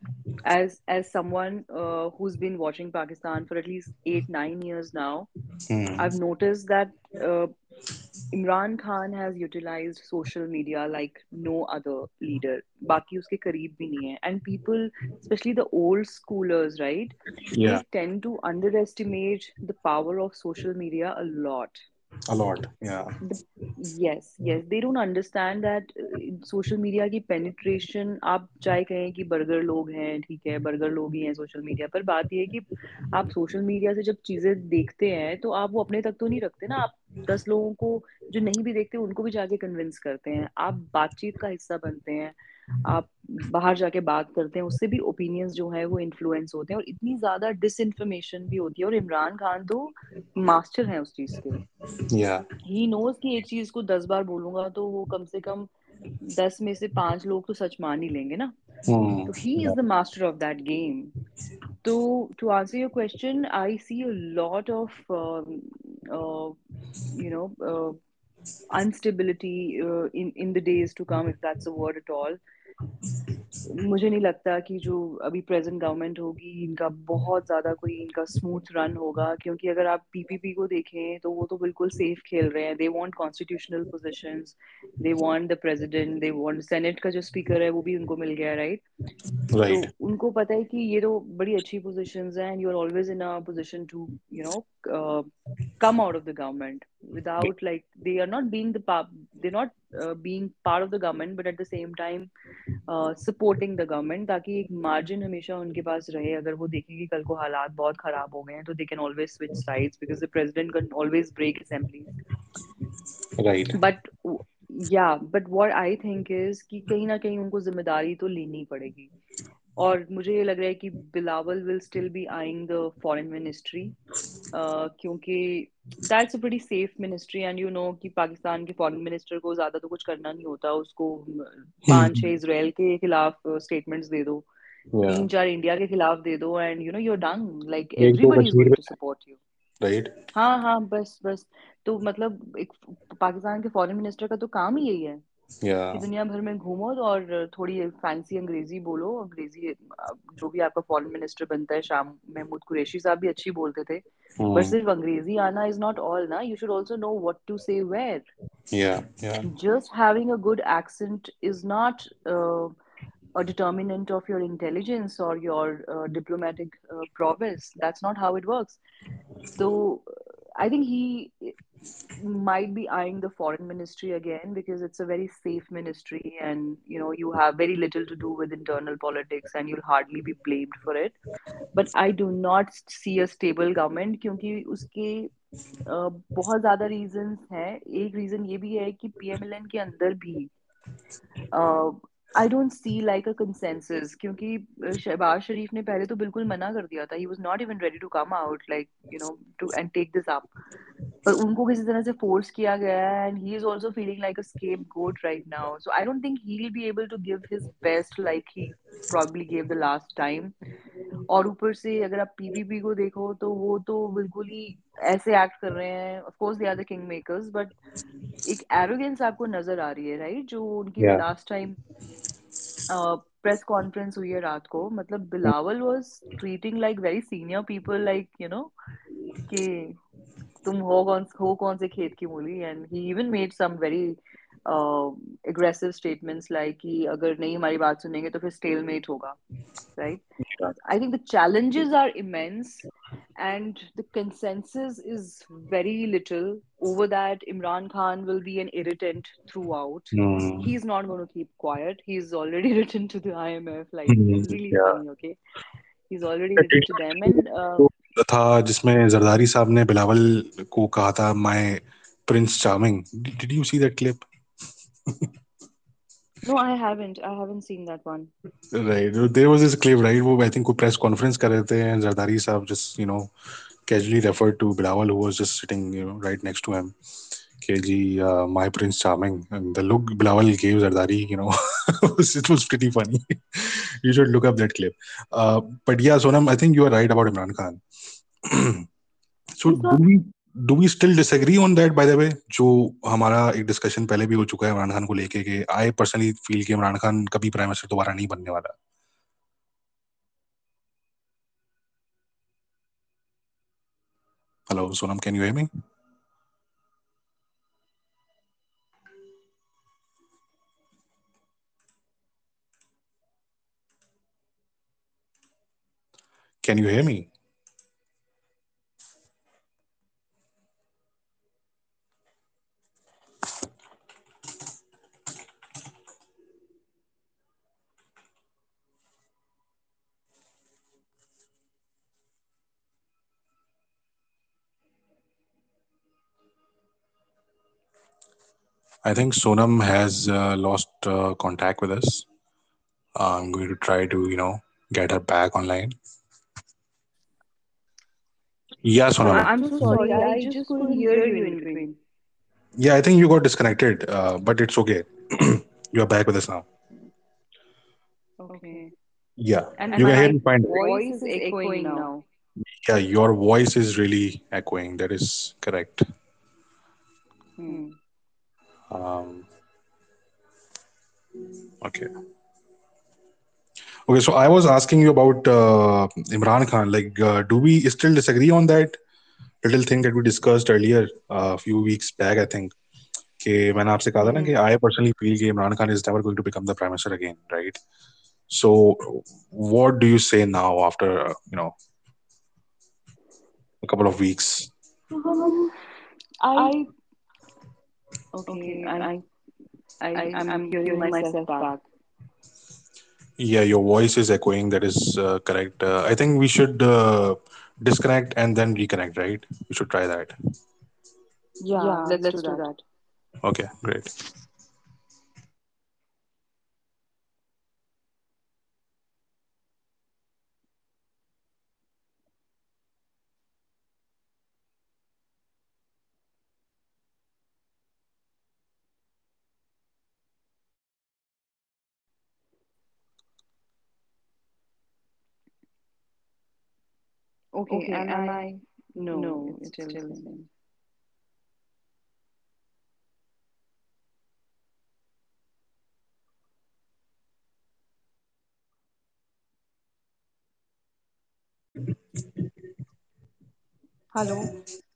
as as someone uh, who's been watching Pakistan for at least eight nine years now, I've noticed that uh, Imran Khan has utilized social media like no other leader. बाकी उसके करीब भी नहीं है. And people, especially the old schoolers, right? They या tend to underestimate the power of social media a lot. A lot yeah The, yes, yes, they don't understand that social media की penetration, आप चाहे कहें कि बर्गर लोग हैं, ठीक है, बर्गर लोग ही हैं सोशल मीडिया पर. बात ये है कि आप सोशल मीडिया से जब चीजें देखते हैं तो आप वो अपने तक तो नहीं रखते ना. आप दस लोगों को जो नहीं भी देखते उनको भी जाके कन्विंस करते हैं. आप बातचीत का हिस्सा बनते हैं. आप बाहर जाके बात करते हैं, उससे भी ओपिनियंस जो है वो इन्फ्लुएंस होते हैं. और इतनी ज्यादा डिसइंफॉर्मेशन भी होती है, और इमरान खान तो मास्टर हैं उस चीज के. या ही नोज कि एक चीज को दस बार बोलूंगा तो वो कम से कम दस में से पांच लोग तो सच मान ही लेंगे ना. तो he is the master of that game. तो to answer your question, I see a lot of you know instability uh, in in the days to come, if that's a word at all. मुझे नहीं लगता कि जो अभी present government होगी इनका बहुत ज्यादा कोई इनका स्मूथ रन होगा, क्योंकि अगर आप पीपीपी को देखें तो वो तो बिल्कुल सेफ खेल रहे हैं. They want constitutional positions, they want the president, they want senate का जो स्पीकर है वो भी उनको मिल गया, राइट? तो राइट. उनको पता है कि ये तो बड़ी अच्छी पोजीशंस हैं, and you are always in a position to you know come out of the government without, like, they are not being the pa- they're not uh, being part of the government, but at the same time supporting the government, ताकि एक margin हमेशा उनके पास रहे. अगर वो देखें कि कल को हालात बहुत खराब हो गए हैं तो they can always switch sides, because the president can always break assemblies. Right. But yeah but what I think is कि कहीं ना कहीं उनको जिम्मेदारी तो लेनी पड़ेगी. और मुझे ये लग रहा है कि Bilawal will still be eyeing the foreign ministry, क्योंकि that's a pretty safe ministry, and you know कि पाकिस्तान के फॉरेन मिनिस्टर को ज्यादा तो कुछ करना नहीं होता. उसको अम, पांच छह इसराइल के खिलाफ स्टेटमेंट्स दे दो, या तीन चार इंडिया के खिलाफ दे दो, and you know you are done, like एक दो एवरीबडी इज कश्मीर गोइंग में. To support you. राइट. हाँ हाँ, बस बस. तो मतलब एक पाकिस्तान के फॉरेन मिनिस्टर का तो काम ही यही है या. कि दुनिया भर में घूमो और थोड़ी फैंसी अंग्रेजी बोलो. अंग्रेजी जो भी आपका फॉरेन मिनिस्टर बनता है, शाम महमूद कुरैशी साहब भी अच्छी बोलते थे, बट सिर्फ अंग्रेजी आना इज नॉट ऑल ना. You should also know what to say where. Yeah. Yeah. Just having a good accent is not uh, a determinant of your intelligence or your uh, diplomatic uh, prowess. That's not how it works. So I think he might be eyeing the foreign ministry again, because it's a very safe ministry, and you know you have very little to do with internal politics and you'll hardly be blamed for it. But I do not see a stable government, क्योंकि उसके अ, बहुत ज्यादा reasons हैं. एक reason ये भी है कि पीएमएलएन के अंदर भी I don't see like a consensus, क्योंकि अ, शहबाज शरीफ ने पहले तो बिल्कुल मना कर दिया था. He was not even ready to come out, like you know to and take this up. पर उनको किसी तरह से फोर्स किया गया है, and he is also feeling like a scapegoat right now. So I don't think he will be able to give his best like he probably gave the last time. और ऊपर से अगर आप PPP को देखो तो वो तो बिल्कुल ही ऐसे एक्ट कर रहे हैं. Of course they are the king makers, but एक एरोगेंस आपको नजर आ रही है, राइट? जो उनकी या. लास्ट टाइम प्रेस कॉन्फ्रेंस हुई है रात को, मतलब Bilawal was treating like very senior people, like you know कि तुम हो कौन हो कौन से खेत की मूली. And he even made some very aggressive statements like कि अगर नहीं हमारी बात सुनेंगे तो फिर स्टेलमेट होगा, right? I think the challenges are immense, and the consensus is very little. Over that, Imran Khan will be an irritant throughout. He's not going to keep quiet. He's already written to the I M F. Like, it's really या. funny, okay? He's already written to them. And uh, था जिसमें जरदारी साहब ने बिलावल को कहा था my prince charming. Did you see that clip? no, I haven't. I haven't seen that one. Right. There was this clip, right. वो I think को press conference कर रहे थे and Zardari Sahab just you know casually referred to Bilawal, who was just sitting, you know, right next to him. K G, uh, my Prince Charming, and the look Bilawal gave Zardari, you know, was, it was pretty funny. You should look up that clip. Uh, but yeah, Sonam, I think you are right about Imran Khan. So He's do not. we do we still disagree on that? By the way, जो हमारा एक discussion पहले भी हो चुका है इमरान खान को लेके कि I personally feel कि इमरान खान कभी प्राइम मिनिस्टर दोबारा नहीं बनने वाला. Hello, Sonam, can you hear me? Can you hear me? I think Sonam has uh, lost uh, contact with us. Uh, I'm going to try to, you know, get her back online. Yeah, Oh, Sonam. I'm so sorry. I just couldn't hear you in between. Yeah, I think you got disconnected, uh, but it's okay. You're back with us now. Okay. Yeah, And you can hear my me fine. voice is echoing now. Yeah, your voice is really echoing. That is correct. Hmm. Um, okay. Okay, so I was asking you about uh, Imran Khan. Like, uh, do we still disagree on that little thing that we discussed earlier uh, a few weeks back? I think. कि मैंने आपसे कहा था ना कि हम्म. I personally feel कि Imran Khan is never going to become the prime minister again, right? So, what do you say now after uh, you know a couple of weeks? Um, I okay. I'm I I'm hearing myself back. Yeah, your voice is echoing. That is uh, correct. Uh, I think we should uh, disconnect and then reconnect, right? We should try that. Yeah, let's do that. Okay, great. Okay, am I? No, it's still the same. Hello.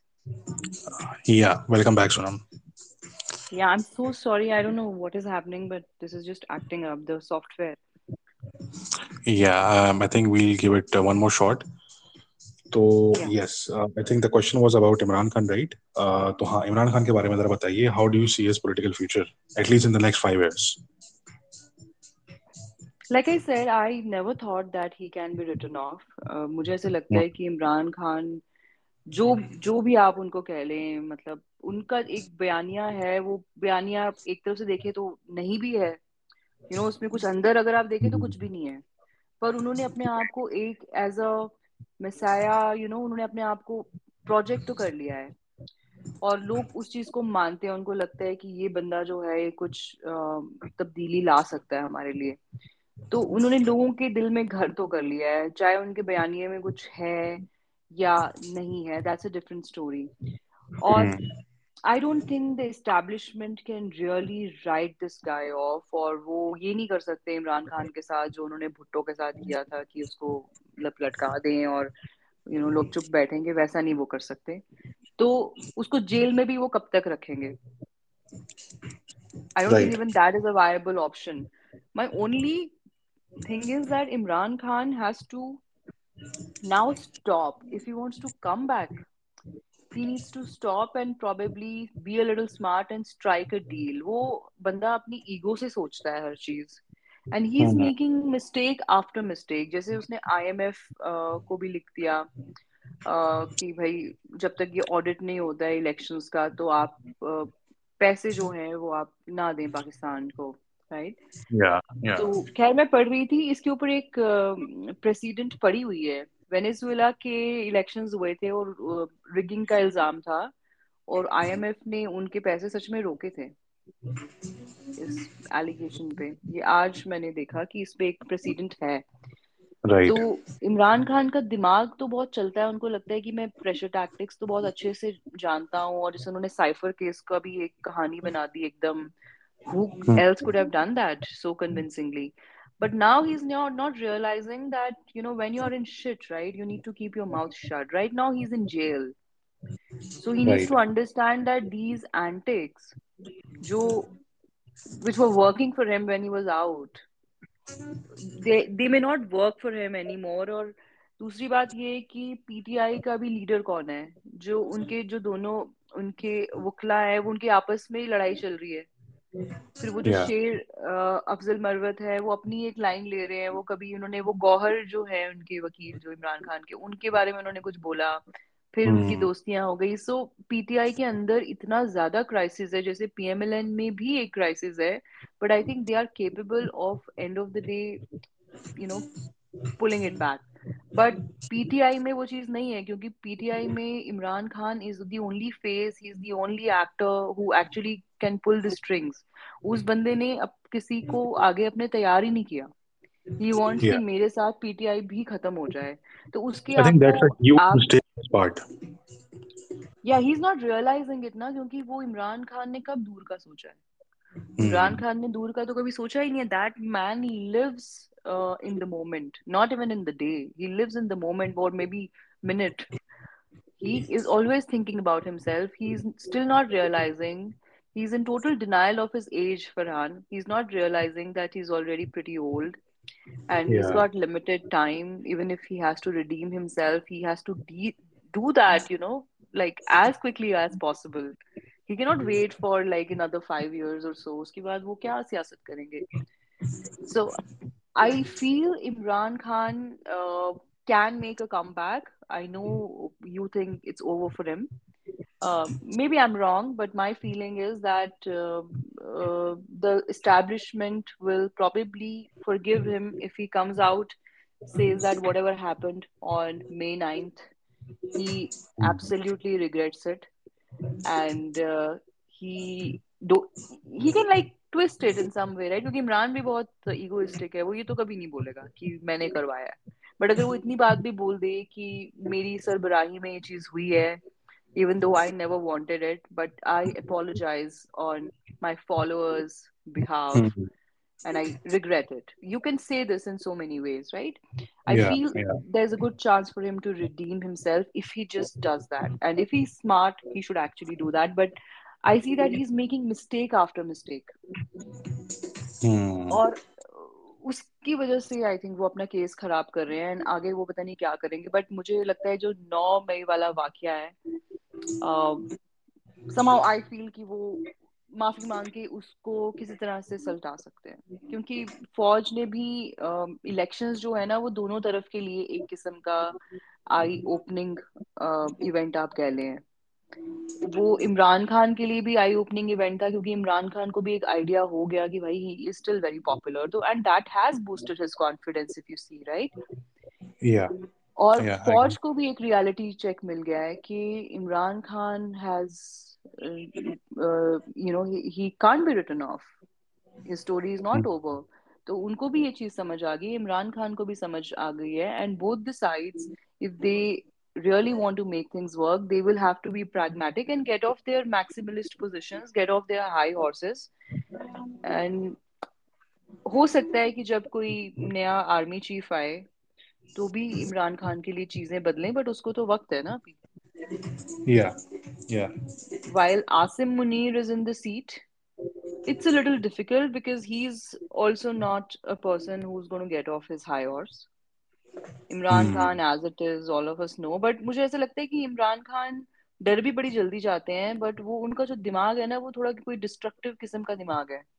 Yeah, welcome back, Sonam. Yeah, I'm so sorry. I don't know what is happening, but this is just acting up, the software. Yeah, um, I think we'll give it uh, one more shot. तो Yeah. yes, uh, I think the question was about Imran Khan, right? Uh, तो हाँ, इमरान खान के बारे में जरा बताइए. How do you see his political future, at least in the next five years? Like I said, I never thought that he can be written off. Uh, मुझे ऐसे लगता Hmm. है कि इमरान खान जो जो भी आप उनको कह लें, मतलब उनका एक बयानिया है, वो बयानिया एक तरफ से देखें तो नहीं भी है, यू नो उसमें कुछ अंदर अगर आप देखें तो कुछ भी नहीं है, पर उन्होंने अपने आप को एक as a messiah, you know उन्होंने अपने आप को प्रोजेक्ट तो कर लिया है, और लोग उस चीज को मानते हैं, उनको लगता है कि ये बंदा जो है ये कुछ अ, तब्दीली ला सकता है हमारे लिए। तो उन्होंने लोगों के दिल में घर तो कर लिया है, चाहे उनके बयानिए में कुछ है या नहीं है, दैट्स अ डिफरेंट स्टोरी। और Hmm. I don't think the establishment can really write this guy off, और वो ये नहीं कर सकते इमरान खान के साथ जो उन्होंने भुट्टो के साथ किया था कि उसको लप लटका दें और यू नो लोग चुप बैठेंगे, वैसा नहीं वो कर सकते। तो उसको जेल में भी वो कब तक रखेंगे? I don't think Right. Even that is a viable option. My only thing is that Imran Khan has to now stop. If he wants to come back, he needs to stop and probably be a little smart and strike a deal. वो बंदा अपनी ego से सोचता है हर चीज, and he is Hmm. making mistake after mistake। जैसे उसने I M F uh, को भी लिख दिया uh, कि भाई जब तक ये ऑडिट नहीं होता है इलेक्शंस का तो आप uh, पैसे जो हैं वो आप ना दें पाकिस्तान को, राइट? Yeah. Yeah. तो खैर मैं पढ़ रही थी इसके ऊपर, एक प्रेसिडेंट पड़ी हुई है। वेनेजुएला के इलेक्शंस हुए थे और रिगिंग का इल्जाम था, और आई एम एफ ने उनके पैसे सच में रोके थे इस एलिगेशन पे। ये आज मैंने देखा कि इस पे एक प्रेसिडेंट है। तो Right. इमरान खान का दिमाग तो बहुत चलता है, उनको लगता है कि मैं प्रेशर टैक्टिक्स तो बहुत अच्छे से जानता हूँ, और जैसे उन्होंने साइफर केस का भी एक कहानी बना दी एकदम, who Hmm. else could have done that so convincingly? But now he's not not realizing that, you know when you're in shit, right, you need to keep your mouth shut. Right now he's in jail, so he needs Right. to understand that these antics, jo which were working for him when he was out, they they may not work for him anymore। और दूसरी बात ये है कि P T आई का भी leader कौन है? जो उनके जो दोनों उनके वकला है, वो उनके आपस में ही लड़ाई चल रही है। फिर वो जो Yeah. शेर अ, अफजल मरवत है, वो अपनी एक लाइन ले रहे हैं, वो कभी उन्होंने वो गौहर जो है उनके वकील जो इमरान खान के, उनके बारे में उन्होंने कुछ बोला, फिर उनकी Hmm. दोस्तियां हो गई। सो पी टी आई के अंदर इतना ज्यादा क्राइसिस है, जैसे पी एम एल एन में भी एक क्राइसिस है, but I think they are capable of end of the day, you know pulling it back. But P T I में वो चीज नहीं है, क्योंकि पी टी आई में Imran Khan is the only face, he is the only actor who actually can pull the strings. उस बंदे ने अब किसी को आगे अपने तैयार ही नहीं किया। ही वांट्स कि Yeah. मेरे साथ पी टी आई भी खत्म हो जाए, तो उसके I think आपको that's a huge आप, mistake on his part. Yeah he is not realising it ना, क्योंकि वो इमरान खान ने कब दूर का सोचा है? इमरान हम्म। खान ने दूर का तो कभी सोचा ही नहीं है. That man lives in the moment, not even in the day. He lives in the moment और maybe minute. He is always thinking about himself. He's still not realizing. He's in total denial of his age, Farhan. He's not realizing that he's already pretty old and he's या got limited time. Even if he has to redeem himself, he has to de- do that, you know, like as quickly as possible. He cannot wait for like another five years or so. उसके बाद वो क्या सियासत करेंगे? So I feel Imran Khan uh, can make a comeback. I know you think it's over for him. Uh, maybe I'm wrong, but my feeling is that uh, uh, the establishment will probably forgive him if he comes out, says that whatever happened on May ninth, he absolutely regrets it, and uh, he do he can like twist it in some way, right? क्योंकि इमरान भी बहुत egoistic है. वो ये तो कभी नहीं बोलेगा कि मैंने करवाया है. बट अगर वो इतनी बात भी बोल दे कि मेरी सरबराही में ये चीज हुई है, even though I never wanted it, but I apologize on my followers' behalf and I regret it. You can say this in so many ways, right? I या feel या there's a good chance for him to redeem himself if he just does that. And if he's smart, he should actually do that. But I see that he's making mistake after mistake. हम्म और उसकी वजह से I think वो अपना case खराब कर रहे हैं एंड आगे वो पता नहीं क्या करेंगे. बट मुझे लगता है जो नौ मई वाला वाकया है, somehow आई फील कि वो माफी मांग के उसको किसी तरह से सलटा सकते हैं. क्योंकि फौज ने भी इलेक्शंस जो है ना वो दोनों तरफ के लिए एक किस्म का आई ओपनिंग इवेंट आप कह लें. वो इमरान खान के लिए भी आई ओपनिंग इवेंट था क्योंकि इमरान खान को भी एक आइडिया हो गया कि भाई he is still very popular. तो and that has boosted his confidence if you see, right? Yeah और या आई फौज को भी एक रियलिटी चेक मिल गया है कि Imran Khan has you know he can't be written off. His story is not over. तो उनको भी ये चीज समझ आ गई, इमरान खान को भी समझ आ गई है. एंड बोथ द साइड्स, इफ दे really want to make things work, they will have to be pragmatic and get off their maximalist positions, get off their high horses. And हो सकता है कि जब कोई नया आर्मी चीफ आए तो भी इमरान खान के लिए चीजें बदलें. बट उसको तो वक्त है ना अभी. या या While Asim Munir is in the seat, it's a little difficult because he's also not a person who's going to get off his high horse. Imran Khan hmm as it is all of us know. But मुझे ऐसा लगता है कि इमरान खान डर भी बड़ी जल्दी जाते हैं. बट वो उनका जो दिमाग है ना वो थोड़ा कोई डिस्ट्रक्टिव किस्म का दिमाग है.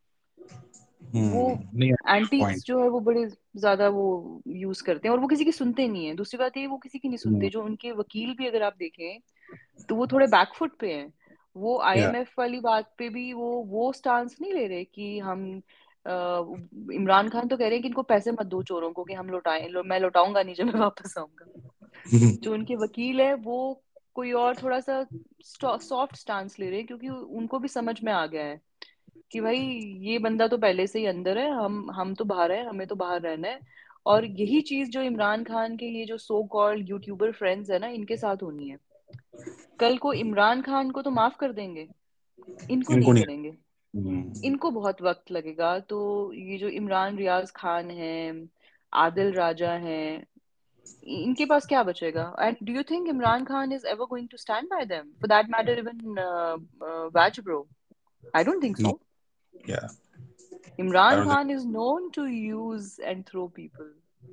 वो हम्म नहीं एंटिक्स पॉइंट जो है वो बड़े ज्यादा वो यूज करते हैं और वो किसी की सुनते नहीं है. दूसरी बात ये वो किसी की नहीं सुनते. जो उनके वकील भी अगर आप देखें तो वो थोड़े बैकफुट पे हैं. वो या आईएमएफ वाली बात पे भी वो वो स्टांस नहीं ले रहे कि हम अ, इमरान खान तो कह रहे हैं कि इनको पैसे मत दो चोरों को कि हम लौटाएं लो, मैं लौटाऊंगा नहीं जब मैं वापस आऊंगा. जो उनके वकील है वो कोई और थोड़ा सा सॉफ्ट स्टांस ले रहे हैं क्योंकि उनको भी समझ में आ गया है कि भाई ये बंदा तो पहले से ही अंदर है, हम हम तो बाहर है, हमें तो बाहर रहना है. और यही चीज जो इमरान खान के ये जो सो कॉल्ड यूट्यूबर फ्रेंड्स है ना इनके साथ होनी है. कल को इमरान खान को तो माफ कर देंगे, इनको इनको नहीं नहीं। करेंगे. हम्म इनको बहुत वक्त लगेगा. तो ये जो इमरान रियाज खान है, आदिल राजा हैं, इनके पास क्या बचेगा? And do you think Imran Khan is ever going to stand by them for that matter? Even was bro, I don't think no so. Yeah I Imran don't Khan is known to use and throw people.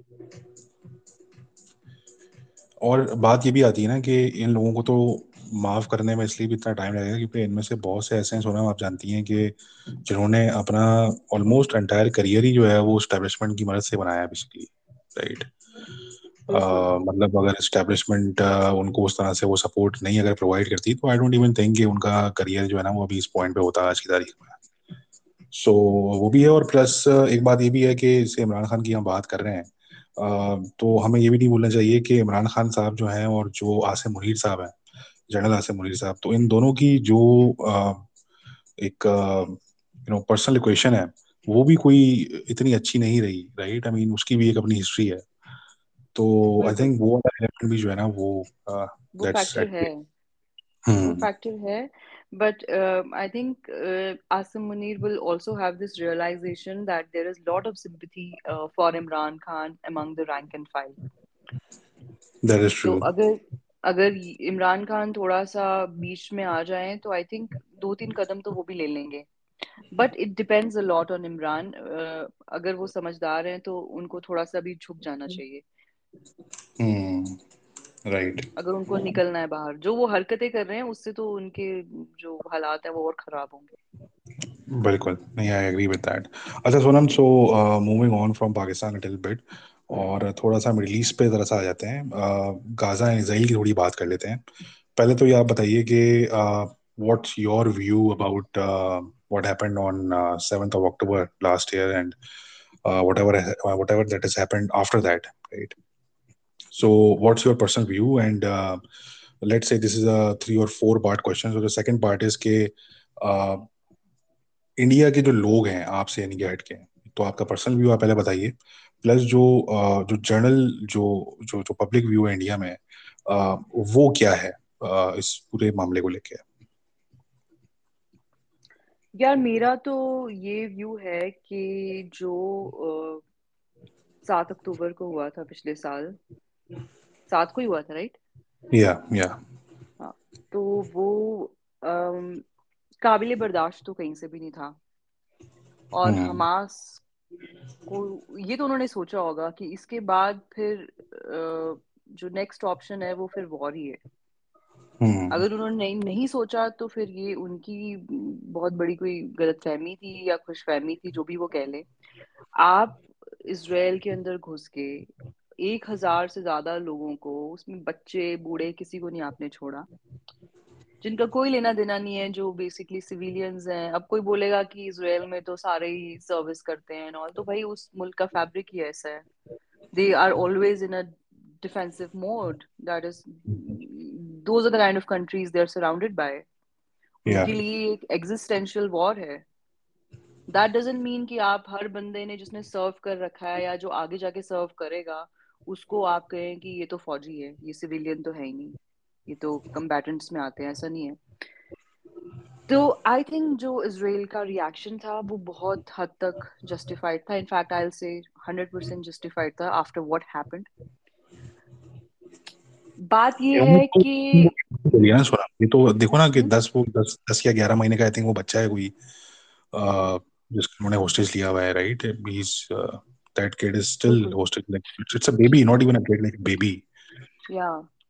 और बात ये भी आती है ना कि इन लोगों को तो माफ करने में इसलिए भी इतना टाइम लगेगा क्योंकि इनमें से बहुत से ऐसे हैं, सोना आप जानती हैं, कि जिन्होंने अपना ऑलमोस्ट एंटायर करियर ही जो है वो स्टैब्लिशमेंट की मदद से बनाया है बेसिकली, राइट? बिल्कुल. मतलब अगर इस्टेब्लिशमेंट उनको उस तरह से वो सपोर्ट नहीं अगर प्रोवाइड करती तो आई डोंट इवन थिंक कि उनका करियर जो है ना वो अभी इस पॉइंट पे होता आज की तारीख में. सो so, वो भी है. और प्लस एक बात ये भी है कि जैसे इमरान खान की हम बात कर रहे हैं, अ, तो हमें ये भी नहीं भूलना चाहिए कि इमरान खान साहब जो हैं और जो आसिम मुनीर साहब हैं, जनरल आसिम मुनीर साहब, तो इन दोनों की जो अ, एक यू नो पर्सनल इक्वेशन है वो भी कोई इतनी अच्छी नहीं रही, राइट? आई मीन उसकी भी एक अपनी हिस्ट्री है. तो आई बिल्कुल थिंक वो वाला एलिमेंट भी जो है ना वो वो दैट्स फैक्टर एट है. प्ले. वो हम्म. फैक्टर है. But I think Asim Munir will also have this realization that there is lot of sympathy uh, for Imran Khan among the rank and file. That is तो true. अगर अगर इमरान खान थोड़ा सा बीच में आ जाए तो आई थिंक दो तीन कदम तो वो भी ले लेंगे. But it depends a lot on Imran. अगर वो समझदार हैं तो उनको थोड़ा सा भी झुक जाना चाहिए. हम्म. राइट. अगर उनको निकलना है बाहर, जो वो हरकतें कर रहे हैं उससे तो उनके जो हालात है वो और खराब होंगे. बिल्कुल नहीं, आई एग्री विद दैट. अच्छा Sonam, so moving on from Pakistan little bit, और थोड़ा सा मिडिल ईस्ट पे जरा सा आ जाते हैं. गाजा एंड इसराइल की थोड़ी बात कर लेते हैं. पहले तो ये आप बताइए कि what's your view about what happened on seventh of October last year, and whatever whatever that has happened after that, right? So what's your personal view? And uh, let's say this is a three or four part question. So the second part is कि uh, India के जो लोग हैं आपसे यानी कि हट के, तो आपका पर्सनल व्यू आप पहले बताइए. प्लस जो अ, जो जर्नल जो जो जो पब्लिक व्यू है इंडिया में, अ, वो क्या है अ, इस पूरे मामले को लेके. यार मेरा तो ये व्यू है कि जो सात अक्टूबर को हुआ था पिछले साल, सात को ही हुआ था राइट. या या. हाँ. तो वो अम, काबिले बर्दाश्त तो कहीं से भी नहीं था. और हम्म. हमास को ये तो उन्होंने सोचा होगा कि इसके बाद फिर अ, जो नेक्स्ट ऑप्शन है वो फिर वॉर ही है. हम्म. अगर उन्होंने नहीं, नहीं सोचा तो फिर ये उनकी बहुत बड़ी कोई गलतफहमी थी या खुशफहमी थी, जो भी वो कह ले. आप इसराइल के अंदर घुस के एक हजार से ज्यादा लोगों को, उसमें बच्चे बूढ़े किसी को नहीं आपने छोड़ा, जिनका कोई लेना देना नहीं है, जो बेसिकली सिविलियंस हैं. अब कोई बोलेगा कि इसराइल में तो सारे ही सर्विस करते हैं और तो भाई उस मुल्क का फैब्रिक ही ऐसा है. They are always in a defensive mode. That is, those are the kind of countries they are surrounded by. Yeah. उनके लिए एक एग्जिस्टेंशियल वॉर है. दैट डजंट मीन कि आप हर बंदे ने जिसने सर्व कर रखा है या जो आगे जाके सर्व करेगा उसको आप कहें कि ये तो फौजी है, ये सिविलियन तो है ही नहीं, ये तो कम्बैटेंट्स में आते हैं. ऐसा नहीं है. तो आई थिंक जो इसराइल का रिएक्शन था वो बहुत हद तक जस्टिफाइड था. In fact I will say hundred percent justified था आफ्टर व्हाट हैपेंड. बात ये उन्होंने है तो कि तो लिया ना सोना, ये तो देखो ना कि हम्म, दस वो दस दस या ग्यारह महीने का आई थिंक वो बच्चा है कोई, अ, जिसको उन्होंने होस्टेज लिया हुआ है, right? He's uh, that kid is still बिल्कुल. hostage, like it's, it's a baby, not even a kid, like a baby. या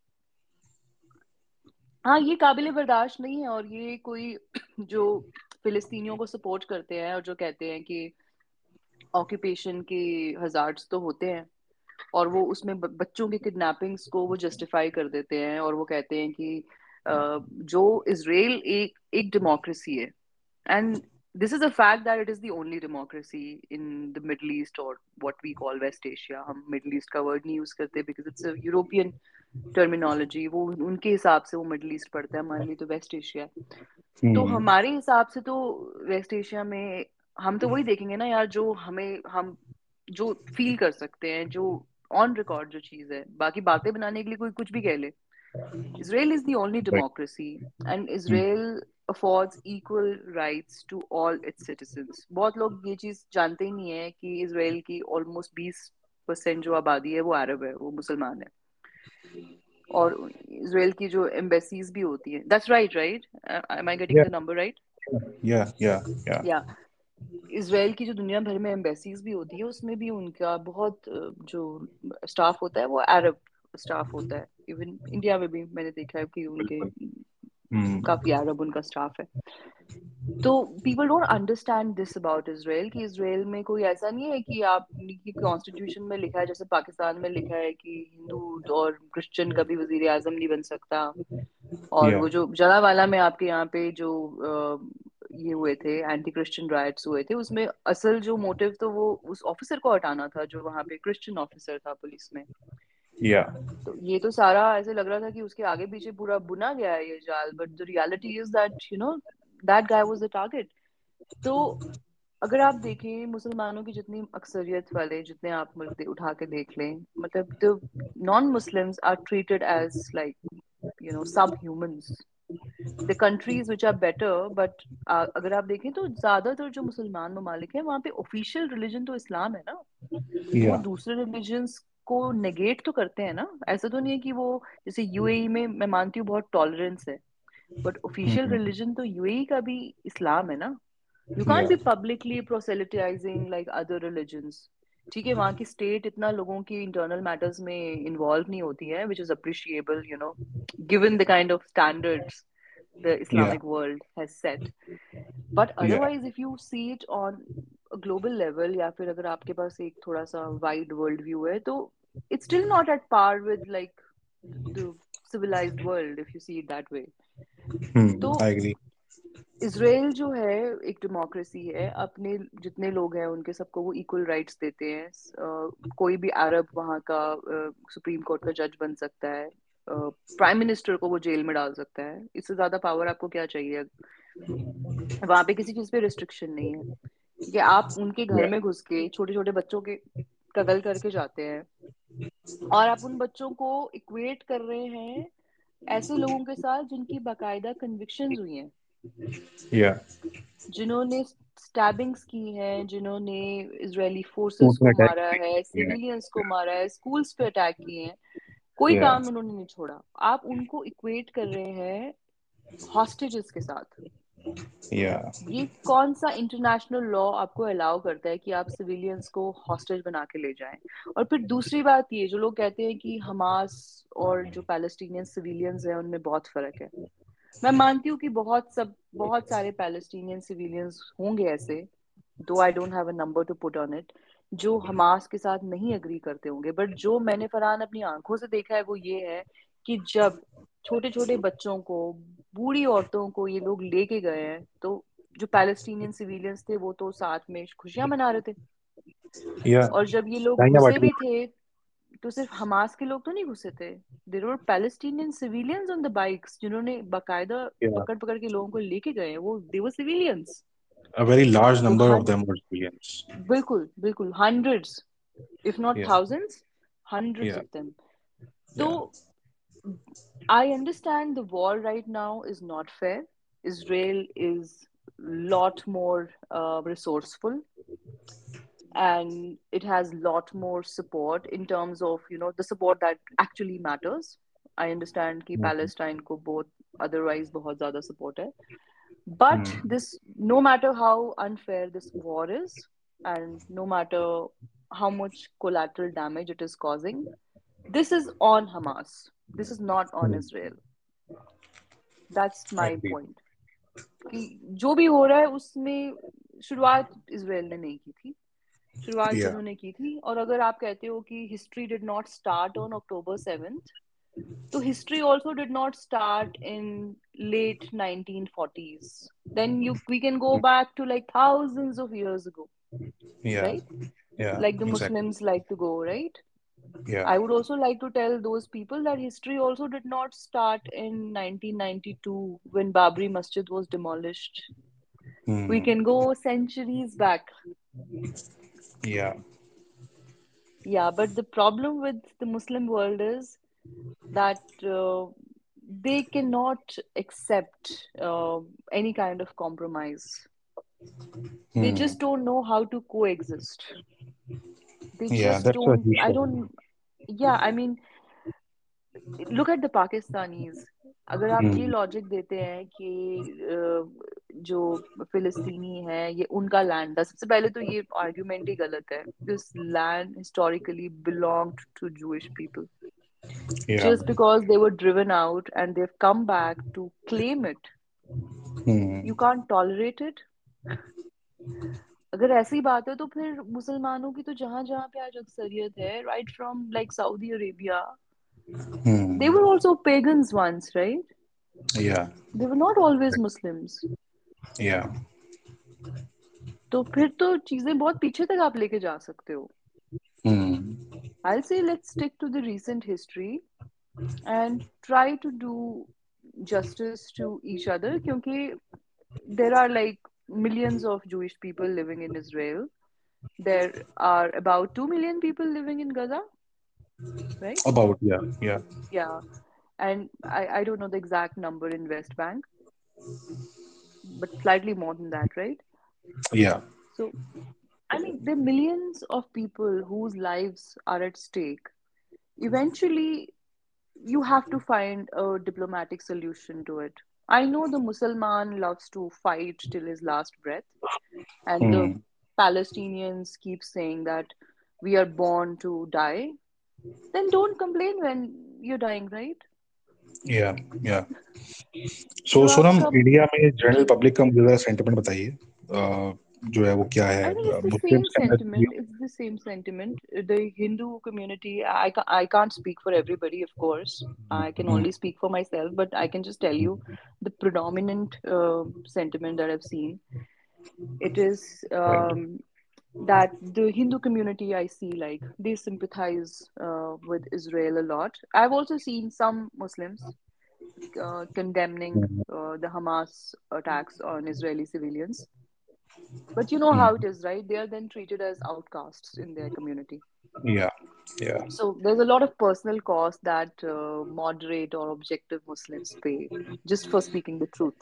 हाँ, ये काबिले बर्दाश्त नहीं है. और ये कोई जो फिलिस्तीनियों को सपोर्ट करते हैं और जो कहते हैं कि ऑक्यूपेशन के हजार्ड्स तो होते हैं, और वो उसमें ब- बच्चों के किडनैपिंग्स को वो जस्टिफाई कर देते हैं और वो कहते हैं कि अ, जो इसराइल एक एक डेमोक्रेसी है. And this is a fact that it is the only democracy in the Middle East, और what we call West Asia. हम मिडल ईस्ट का वर्ड नहीं यूज करते because it's a European terminology. वो उनके हिसाब से वो मिडल ईस्ट पड़ता है, हमारे लिए तो वेस्ट एशिया. तो हम्म. हमारे हिसाब से तो वेस्ट एशिया में हम तो वही देखेंगे ना यार, जो हमें हम जो फील कर सकते हैं, जो ऑन रिकॉर्ड जो चीज है. बाकी बातें बनाने के लिए कोई कुछ भी कह ले. Israel is the only Right. democracy, and hmm. Israel affords equal rights to all its citizens. बहुत लोग ये चीज जानते ही नहीं है कि इसराइल की ऑलमोस्ट बीस परसेंट जो आबादी है वो अरब है, वो मुसलमान है. और इसराइल की जो एम्बेसीज भी होती है, that's right right, am I getting Yeah, the number right? yeah, yeah, yeah. Yeah Israel की जो दुनिया भर में एम्बेसीज भी होती है उसमें भी उनका बहुत अ, जो स्टाफ होता है वो अरब स्टाफ होता है. इवन इंडिया में भी मैंने देखा है कि उनके बिल्कुल. हम्म. काफी अरब उनका स्टाफ है. तो people don't understand this about Israel कि इसराइल में कोई ऐसा नहीं है कि आप की कॉन्स्टिट्यूशन में लिखा है जैसे पाकिस्तान में लिखा है कि हिंदू और क्रिश्चियन कभी वजीर आजम नहीं बन सकता. और Yeah. वो जो जलावाला में आपके यहाँ पे जो अ, ये हुए थे एंटी क्रिश्चियन राइट्स हुए थे, उसमें असल जो मोटिव तो वो उस ऑफिसर को हटाना था जो वहां पे क्रिश्चियन ऑफिसर था पुलिस में. Yeah. तो ये तो सारा ऐसे लग रहा था कि उसके आगे पीछे पूरा बुना गया है ये जाल. But the reality is that you know that guy was the target. तो अगर आप देखें मुसलमानों की जितनी अक्सरियत वाले जितने आप मुल्क दे, उठा के देख लें, मतलब the non Muslims are treated as like you know subhumans. The countries which are better, बट अगर आप देखें तो ज्यादातर जो मुसलमान ममालिक हैं वहाँ पे ऑफिशियल रिलीजन तो इस्लाम है ना। वो या दूसरे रिलीजन्स को नेगेट तो करते हैं ना, ऐसा तो नहीं है कि वो, जैसे यूएई में मैं मानती हूँ बहुत टॉलरेंस है, बट ऑफिशियल रिलीजन तो यूएई का भी इस्लाम है ना। यू कांट या be publicly proselytizing like other religions. ठीक है, वहाँ की स्टेट इतना लोगों की इंटरनल मैटर्स में इन्वॉल्व नहीं होती है, which is appreciable, you know, given the kind of standards the या Islamic world has set. But या otherwise if you see it on global level, या फिर अगर आपके पास एक थोड़ा सा वाइड वर्ल्ड व्यू है, तो it's still not at par with like the civilized world if you see it that way. तो हम्म, आई एग्री। इसराइल जो है एक डेमोक्रेसी है, अपने जितने लोग हैं उनके सबको वो इक्वल राइट्स देते हैं। अ, कोई भी अरब वहाँ का सुप्रीम कोर्ट का जज बन सकता है, प्राइम मिनिस्टर को वो जेल में डाल सकता है, इससे ज्यादा पावर आपको क्या चाहिए। वहां पे किसी चीज पे रिस्ट्रिक्शन नहीं है। ठीक है, आप उनके घर या में घुस के छोटे छोटे बच्चों के कत्ल करके जाते हैं, और आप उन बच्चों को इक्वेट कर रहे हैं ऐसे लोगों के साथ जिनकी बाकायदा कन्विक्शंस हुई हैं, या जिन्होंने स्टैबिंग्स की हैं, जिन्होंने इजरायली फोर्सेस फूड में को अटैक मारा है, किया सिविलियंस को मारा है, स्कूल्स पे अटैक किए हैं, कोई है। काम उन्होंने नहीं छोड़ा। आप उनको इक्वेट कर रहे हैं हॉस्टेजेस के साथ। या ये कौन सा इंटरनेशनल लॉ आपको अलाउ करता है कि आप सिविलियंस को हॉस्टेज बना के ले जाएं? और फिर दूसरी बात, ये जो लोग कहते हैं कि हमास और जो पैलेस्टीनियन सिविलियंस हैं उनमें बहुत फर्क है, मैं मानती हूँ कि बहुत सब बहुत सारे पैलेस्टीनियन सिविलियंस होंगे ऐसे, though I don't have a number to put on it, जो हमास के साथ नहीं एग्री करते होंगे। बट जो मैंने फरहान अपनी आंखों से देखा है वो ये है कि जब छोटे छोटे बच्चों को, बूढ़ी औरतों को ये लोग लेके गए हैं, तो जो पैलेस्टीनियन सिविलियंस थे वो तो साथ में खुशियां मना रहे थे। या और जब ये लोग दाइया घुसे बाटी। भी थे तो सिर्फ हमास के लोग तो नहीं घुसे थे, there were Palestinian civilians on the bikes, जिन्होंने बाकायदा या पकड़ पकड़ के लोगों को लेके गए हैं, वो they were civilians. A very large तो नंबर ऑफ हन देम वर सिविलियंस। बिल्कुल बिल्कुल हंड्रेड्स, इफ नॉट या थाउजेंड्स, हंड्रेड्स या ऑफ देम। तो या I understand the war right now is not fair. Israel is lot more uh, resourceful, and it has lot more support in terms of, you know, the support that actually matters. I understand कि Palestine को both otherwise बहुत ज़्यादा support है. But this, no matter how unfair this war is, and no matter how much collateral damage it is causing, this is on Hamas. This is not on Israel. That's I my agree. point. कि जो भी हो रहा है उसमें शुरुआत Israel ने नहीं की थी, शुरुआत या जिन्होंने की थी। और अगर आप कहते हो कि history did not start on October seventh, तो history also did not start in late nineteen forties, then you we can go back to like thousands of years ago, या right? या Like the exactly. Muslims like to go, right? या I would also like to tell those people that history also did not start in nineteen ninety-two when Babri Masjid was demolished. We hmm. can go centuries back. या Yeah, but the problem with the Muslim world is that uh, they cannot accept uh, any kind of compromise. They hmm. just don't know how to coexist. They या just that's a don't, huge I problem. don't, yeah, I mean, look at the Pakistanis. अगर आप ये हम्म। Logic देते हैं कि अ, जो फिलिस्तीनी है ये उनका लैंड था, सबसे पहले तो ये आर्ग्यूमेंट ही गलत है। This land historically belonged to Jewish people, या just because they were driven out and they've come back to claim it. Hmm. You can't tolerate it. अगर ऐसी बात है तो फिर मुसलमानों की तो जहां जहां पे आज अक्सरियत है, right from like Saudi Arabia, they hmm. were also pagans once, right? या They were not always Muslims. या तो फिर तो चीजें बहुत पीछे तक आप लेके जा सकते हो। Hmm. I'll say let's stick to the recent history and try to do justice to each other, क्योंकि there are like millions of Jewish people living in Israel. There are about two million people living in Gaza, right? About या या Yeah. and I, I don't know the exact number in West Bank, but slightly more than that, right? Yeah. So, I mean, there are millions of people whose lives are at stake. Eventually, you have to find a diplomatic solution to it. I know the Mussalman loves to fight till his last breath, and the Hmm. Palestinians keep saying that we are born to die. Then don't complain when you're dying, right? Yeah. Yeah. सो जो सोनम, आपका India में general जी public का मुझे जरा sentiment बताइए, अ, जो है वो क्या है I think it's the Muslims same के अंदर sentiment. It's the same sentiment. The Hindu community, I, ca- I can't speak for everybody, of course. I can only speak for myself, but I can just tell you the predominant uh, sentiment that I've seen. It is right. um, that the Hindu community I see, like, they sympathize uh, with Israel a lot. I've also seen some Muslims uh, condemning uh, the Hamas attacks on Israeli civilians. But you know how it is, right? They are then treated as outcasts in their community. या. या. So there's a lot of personal cost that uh, moderate or objective Muslims pay just for speaking the truth.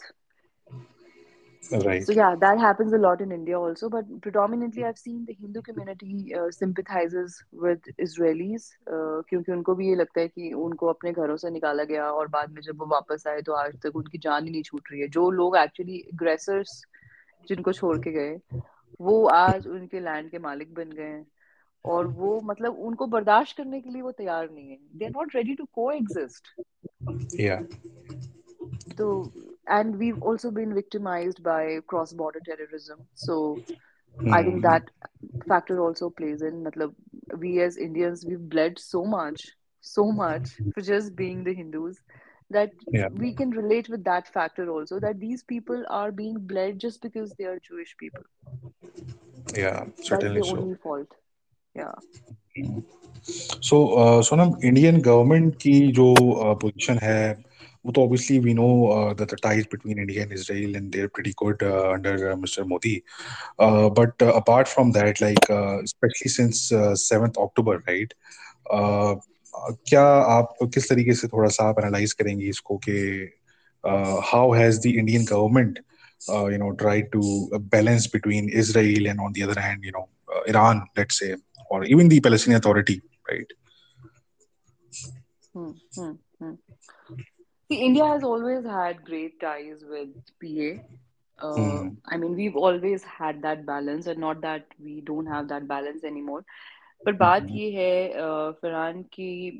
So right. yeah, that happens a lot in India also, but predominantly I've seen the Hindu community uh, sympathizes with Israelis uh, क्योंकि उनको भी ये लगता है कि उनको अपने घरों से निकाला गया और बाद में जब वो वापस आए तो आज तक उनकी जान ही नहीं छूट रही है. जो लोग एक्चुअली aggressors जिनको छोड़ के गए वो आज उनके लैंड के मालिक बन गए हैं और वो मतलब उनको बर्दाश्त करने के लिए वो तैयार नहीं है. They are not ready to coexist. Yeah. So, and we've also been victimized by cross border terrorism. So I think hmm. that factor also plays in. Matlab, we as Indians, we've bled so much, so much for just being the Hindus that या. we can relate with that factor also, that these people are being bled just because they are Jewish people. Yeah. That's the certainly so. only fault. Yeah. So Sonam, Indian government की जो position है, वो तो obviously we know that the ties between India and Israel and they are pretty good under mister Modi. But apart from that, like specially since seventh October, right, क्या आप किस तरीके से थोड़ा सा आप एनालाइज करेंगे इसको कि how has the Indian government uh, you know, try to uh, balance between Israel and on the other hand, you know, uh, Iran, let's say, or even the Palestinian Authority, right? Hmm, hmm, hmm. See, India has always had great ties with P A. Uh, Hmm. I mean, we've always had that balance, and not that we don't have that balance anymore. पर बात Hmm. ये है uh, Farhan कि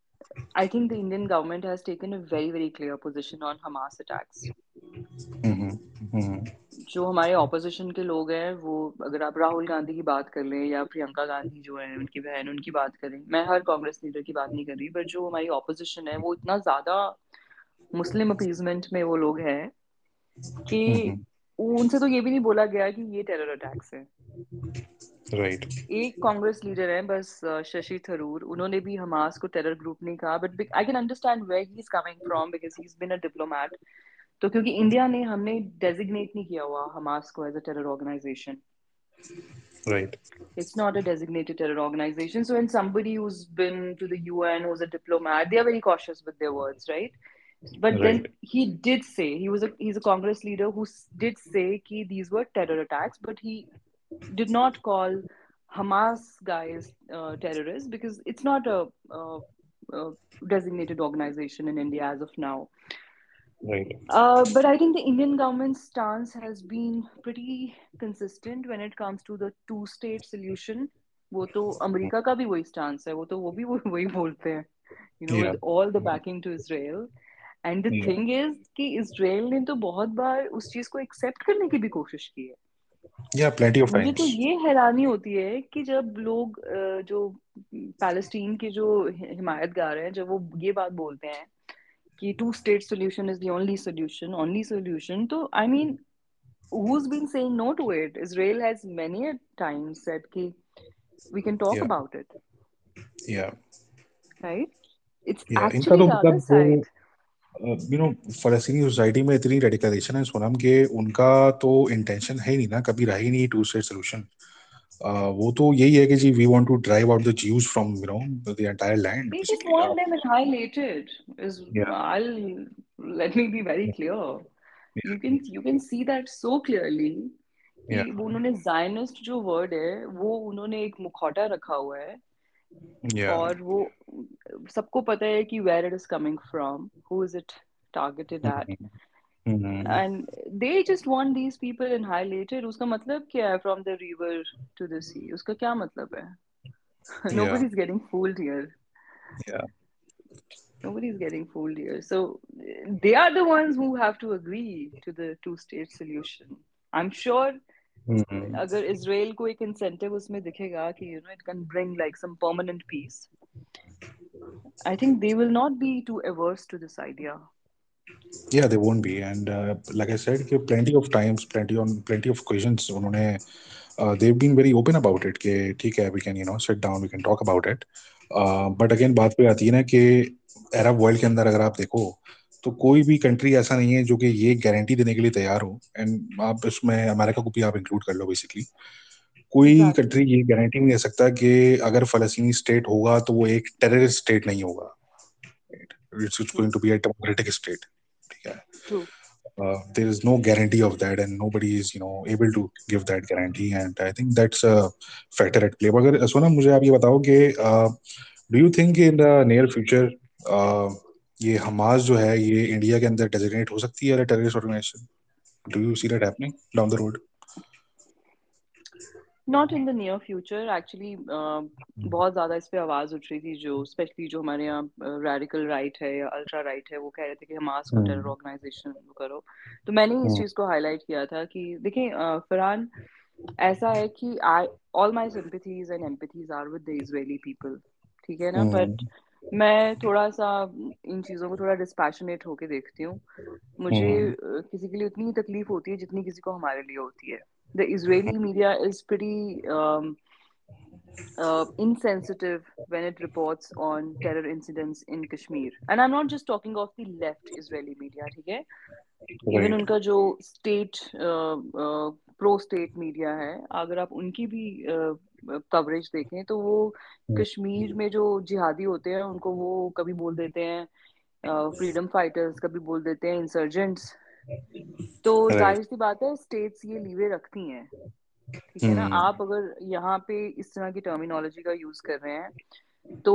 I think the Indian government has taken a very very clear position on Hamas attacks. Hmm. Hmm. जो हमारे opposition के लोग हैं वो, अगर आप राहुल गांधी की बात कर लें या प्रियंका गांधी जो है उनकी बहन, उनकी बात करें, मैं हर कांग्रेस लीडर की बात नहीं कर रही, पर जो हमारी ऑपोजिशन है वो इतना ज्यादा मुस्लिम अपीजमेंट में वो लोग हैं कि Hmm. उनसे तो ये भी नहीं बोला गया कि ये टेरर अटैक्स है. Right. एक कांग्रेस लीडर है बस अ, शशि थरूर, उन्होंने भी हमास को टेरर ग्रुप नहीं कहा, but I can understand where he is coming from because he is been a diplomat. तो क्योंकि इंडिया ने हमने डेजिग्नेट नहीं किया हुआ हमास को as a terror organisation. Right. It's not a designated terror organization. So when somebody who's been to the U N, who's a diplomat, they are very cautious with their words, right? But then Right. he did say he was a he's a Congress leader who did say कि these were terror attacks, but he did not call Hamas guys uh, terrorists because it's not a, a, a designated organization in India as of now. Right. Uh, but I think the Indian government's stance has been pretty consistent when it comes to the two-state solution. वो तो America का भी वही stance है, वो तो वो भी वो- वही बोलते हैं, you know, Yeah. with all the backing to Israel. And the Yeah. thing is कि इसराइल ने तो बहुत बार उस चीज को एक्सेप्ट करने की भी कोशिश की है. Yeah. Plenty of मुझे तो times. ये हैरानी होती है कि जब लोग अ, जो पैलेस्टीन के जो हिमायतगार हैं जब वो ये बात बोलते हैं कि two state solution is the only solution, only solution. So, I mean, who's been saying no to it? Israel has many a times said कि we can talk Yeah. about it, Yeah. right? It's Yeah. इनका actually तो the other मतलब वो, side. You know, फलस्तीनी society में इतनी radicalisation है सोनम के, उनका तो इंटेंशन है ही नहीं ना, कभी रहा ही नहीं टू स्टेट सोल्यूशन. uh, वो तो यही है कि जी we want to drive out the Jews from you know the entire land They just basically. want them annihilated. Is या I'll let me be very clear. You can you can see that so clearly कि या वो उन्होंने Zionist जो word है वो उन्होंने एक मुखौटा रखा हुआ है या और वो सबको पता है कि where it is coming from, who is it targeted at, and they just want these people annihilated. उसका मतलब क्या है from the river to the sea? उसका क्या मतलब है? या Nobody's getting fooled here. या Nobody's getting fooled here. So they are the ones who have to agree to the two-state solution. I'm sure अगर इसराइल को एक इंसेंटिव उसमें दिखेगा कि you know it can bring like some permanent peace, I think they will not be too averse to this idea. Yeah, they won't be. And uh, like I said, कि plenty of times, plenty on plenty of occasions, उन्होंने uh, they've been very open about it कि ठीक है, we can you know sit down, we can talk about it. Uh, but again बात पे आती है ना कि अरब वर्ल्ड के अंदर अगर आप देखो तो कोई भी कंट्री ऐसा नहीं है जो कि ये गारंटी देने के लिए तैयार हो. एंड आप इसमें अमेरिका को भी आप इंक्लूड कर लो बेसिकली. कोई Exactly. कंट्री ये गारंटी नहीं दे सकता कि अगर फलस्तीनी स्टेट होगा तो वो एक टेररिस्ट स्टेट नहीं होगा. It's going True. To be a democratic state. ठीक है. True. uh, there is no guarantee of that, and nobody is you know able to give that guarantee, and I think that's a factor at play. मगर सोना मुझे आप ये बताओ कि do you think in the near future ये Hamas जो है ये इंडिया के अंदर डेजिग्नेट हो सकती है terrorist organisation? Do you see that happening down the road? Not in the near future. Actually, uh, बहुत ज़्यादा इस पे आवाज़ उठ रही थी जो स्पेशली जो हमारे यहाँ रेडिकल राइट है या अल्ट्रा राइट है वो कह रहे थे कि हमास को टेरर ऑर्गेनाइजेशन करो. तो मैंने ही इस चीज़ को हाईलाइट किया था कि देखिए फरहान, ऐसा है कि I all my sympathies and empathies are with the Israeli people. ठीक है ना. बट मैं थोड़ा सा इन चीज़ों को थोड़ा डिस्पैशनेट होके देखती हूँ. मुझे अ, किसी के लिए उतनी ही तकलीफ होती है जितनी किसी को हमारे लिए होती है. The Israeli media is pretty um, uh, insensitive when it reports on terror incidents in Kashmir. And I'm not just talking of the left Israeli media, ठीक है? Even right. उनका जो स्टेट प्रो स्टेट मीडिया है, अगर आप उनकी भी coverage uh, देखें तो वो कश्मीर में जो जिहादी होते हैं उनको वो कभी बोल देते हैं फ्रीडम uh, फाइटर्स, कभी बोल देते हैं इंसर्जेंट्स. तो राइट. जाहिर सी बात है स्टेट्स ये लीवे रखती हैं. ठीक है ना. आप अगर यहाँ पे इस तरह की टर्मिनोलॉजी का यूज कर रहे हैं तो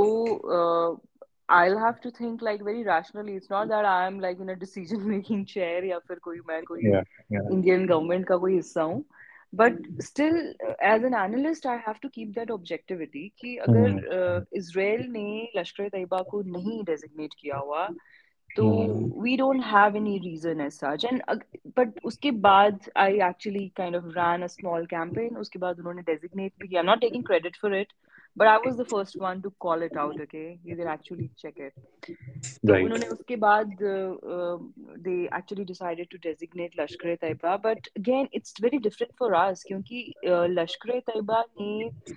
I'll have to think like very rationally. It's not that I am like in a decision making chair या फिर कोई मैं कोई या या इंडियन गवर्नमेंट का कोई हिस्सा हूँ. But still as an analyst I have to keep that objectivity कि अगर इसराइल ने लश्कर तैयबा को नहीं डेजिग्नेट किया हुआ तो we don't have any reason as such. And but उसके बाद I actually kind of ran a small campaign. उसके बाद उन्होंने डेजिग्नेट भी किया. Not taking credit for it, but I was the first one to call it out. Okay, you can actually check it. तो right. उन्होंने उसके बाद uh, uh, they actually decided to designate Lashkar A Taiba. But again it's very different for us क्योंकि uh, लश्कर ए तैयबा ने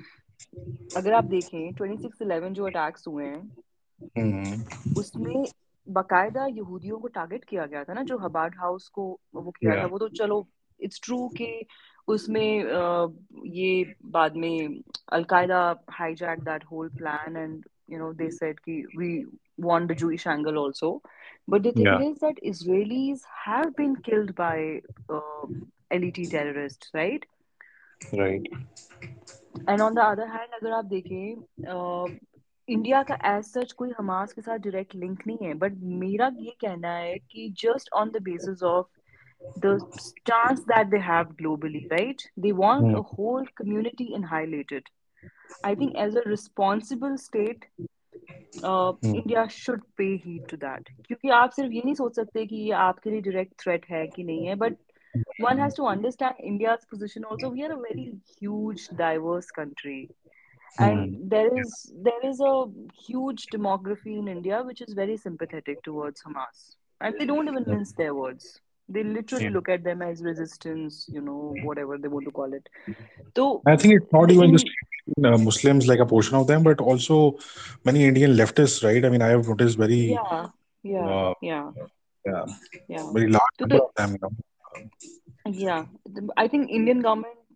अगर आप देखें twenty six eleven जो अटैक्स हुए हैं उसमें बाकायदा यहूदियों को टारगेट किया गया था ना. जो हबार्ड हाउस को वो किया या था वो तो चलो इट्स ट्रू कि उसमें uh, ये बाद में al Qaeda hijacked that whole plan and you know they said कि we want the Jewish angle also. But the thing या is that Israelis have been killed by uh, L E T terrorists, right? Right. And on the other hand अगर आप देखें India का as such कोई Hamas के साथ direct link नहीं है. बट मेरा ये कहना है कि just on the basis of the stance that they have globally, right? They want a whole community annihilated. I think as a responsible state, uh, India should pay heed to that. क्योंकि आप सिर्फ ये नहीं सोच सकते कि ये आपके लिए direct threat है कि नहीं है. But one has to understand India's position also. We are a very huge, diverse country. And there is there is a huge demography in India which is very sympathetic towards Hamas, and they don't even mince their words. They literally look at them as resistance, you know, whatever they want to call it. So I think it's not the even in just uh, Muslims, like a portion of them, but also many Indian leftists, right? I mean, I have noticed very, yeah, yeah, uh, yeah, yeah, yeah. very large So number the of them, you know. yeah, the, I think Indian government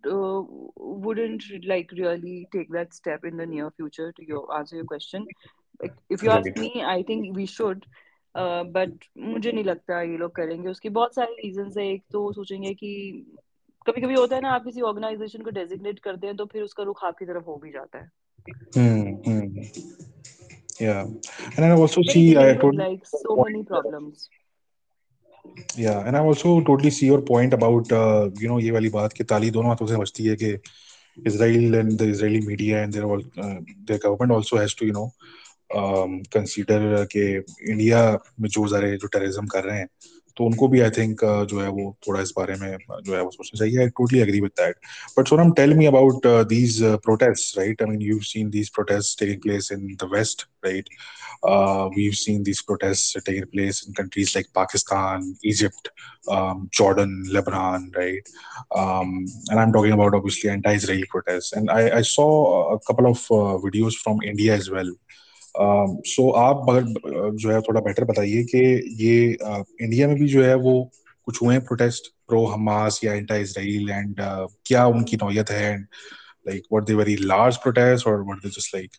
uh, wouldn't like really take that step in the near future to your answer your question. Like, if you ask Right. me, I think we should, but मुझे नहीं लगता ये लोग करेंगे। उसके बहुत सारे reasons है। एक तो सोचेंगे कि कभी कभी होता है ना, आप किसी ऑर्गेनाइजेशन को डेजिग्नेट करते हैं तो फिर उसका रुख आपकी तरफ हो भी जाता है। Hmm. Hmm. Yeah, and I also They're see. I dealing with totally like see your so many point. uh, problems. Yeah, and I also totally see your point about uh, you know ये वाली बात कि ताली दोनों हाथों से बजती है कि Israel and the Israeli media and their all uh, their government also has to you know um, consider कि इंडिया में जो सारे जो टेररिज्म कर रहे हैं तो उनको भी आई थिंक जो है वो थोड़ा इस बारे में uh, जो है वो सोचना चाहिए। I totally agree with that. But Sonam tell me about these uh, protests, right? I mean, you've seen these protests taking place in the West, right? Uh, we've seen these protests taking place in countries like Pakistan, Egypt, um, Jordan, Lebanon, right? Um, and I'm talking about obviously anti-Israeli protests. And I, I saw a couple of uh, videos from India as well. So आप अगर uh, जो है थोड़ा better बताइए कि ये uh, India में भी जो है वो कुछ हुए प्रोटेस्ट प्रो हमास या एंटी इजराइल एंड क्या उनकी नौयत है and like what they very large protest और what they just like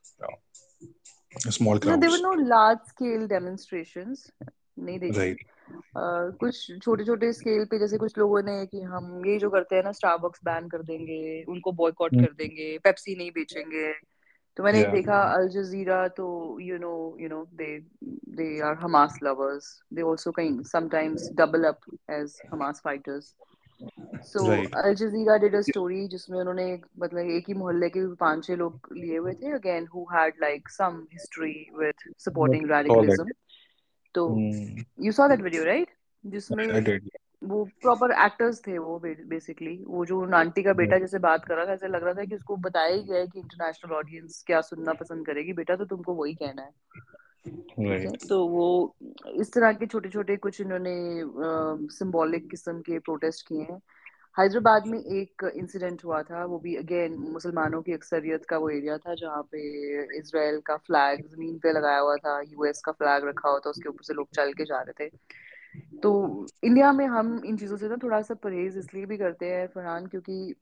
small No, there were crowds. no large scale demonstrations, नहीं देखी। राइट। Uh, कुछ छोटे छोटे स्केल पे, जैसे कुछ लोगों ने कि हम ये जो करते हैं ना, स्टारबक्स बैन कर देंगे, उनको बॉयकॉट कर देंगे, पेप्सी नहीं बेचेंगे। तो मैंने एक या। देखा अल जजीरा, तो you know you know they they are Hamas lovers, they also कहीं sometimes double up as Hamas fighters. So right. Al Jazeera did a story जिसमें उन्होंने मतलब एक ही मोहल्ले के पांच छह लोग लिए हुए थे, again who had like some history with supporting saw that. Radicalism. तो you saw that video right, जिसमें आई डिड। वो प्रॉपर एक्टर्स थे वो, बेसिकली वो जो आंटी का बेटा जैसे बात कर रहा था, ऐसे लग रहा था कि उसको बताया ही गया है कि इंटरनेशनल ऑडियंस क्या सुनना पसंद करेगी, बेटा तो तुमको वही कहना है। ठीक है, राइट। तो वो इस तरह के छोटे छोटे कुछ इन्होंने सिंबॉलिक किस्म के प्रोटेस्ट किए हैं। हैदराबाद में एक इंसिडेंट हुआ था, वो भी अगेन मुसलमानों की अक्सरियत का वो एरिया था, जहाँ पे इसराइल का फ्लैग जमीन पे लगाया हुआ था, यूएस का फ्लैग रखा हुआ था, उसके ऊपर से लोग चल के जा रहे थे। तो इंडिया में हम इन चीजों से ना थोड़ा सा परहेज इसलिए भी करते हैं फरहान, क्योंकि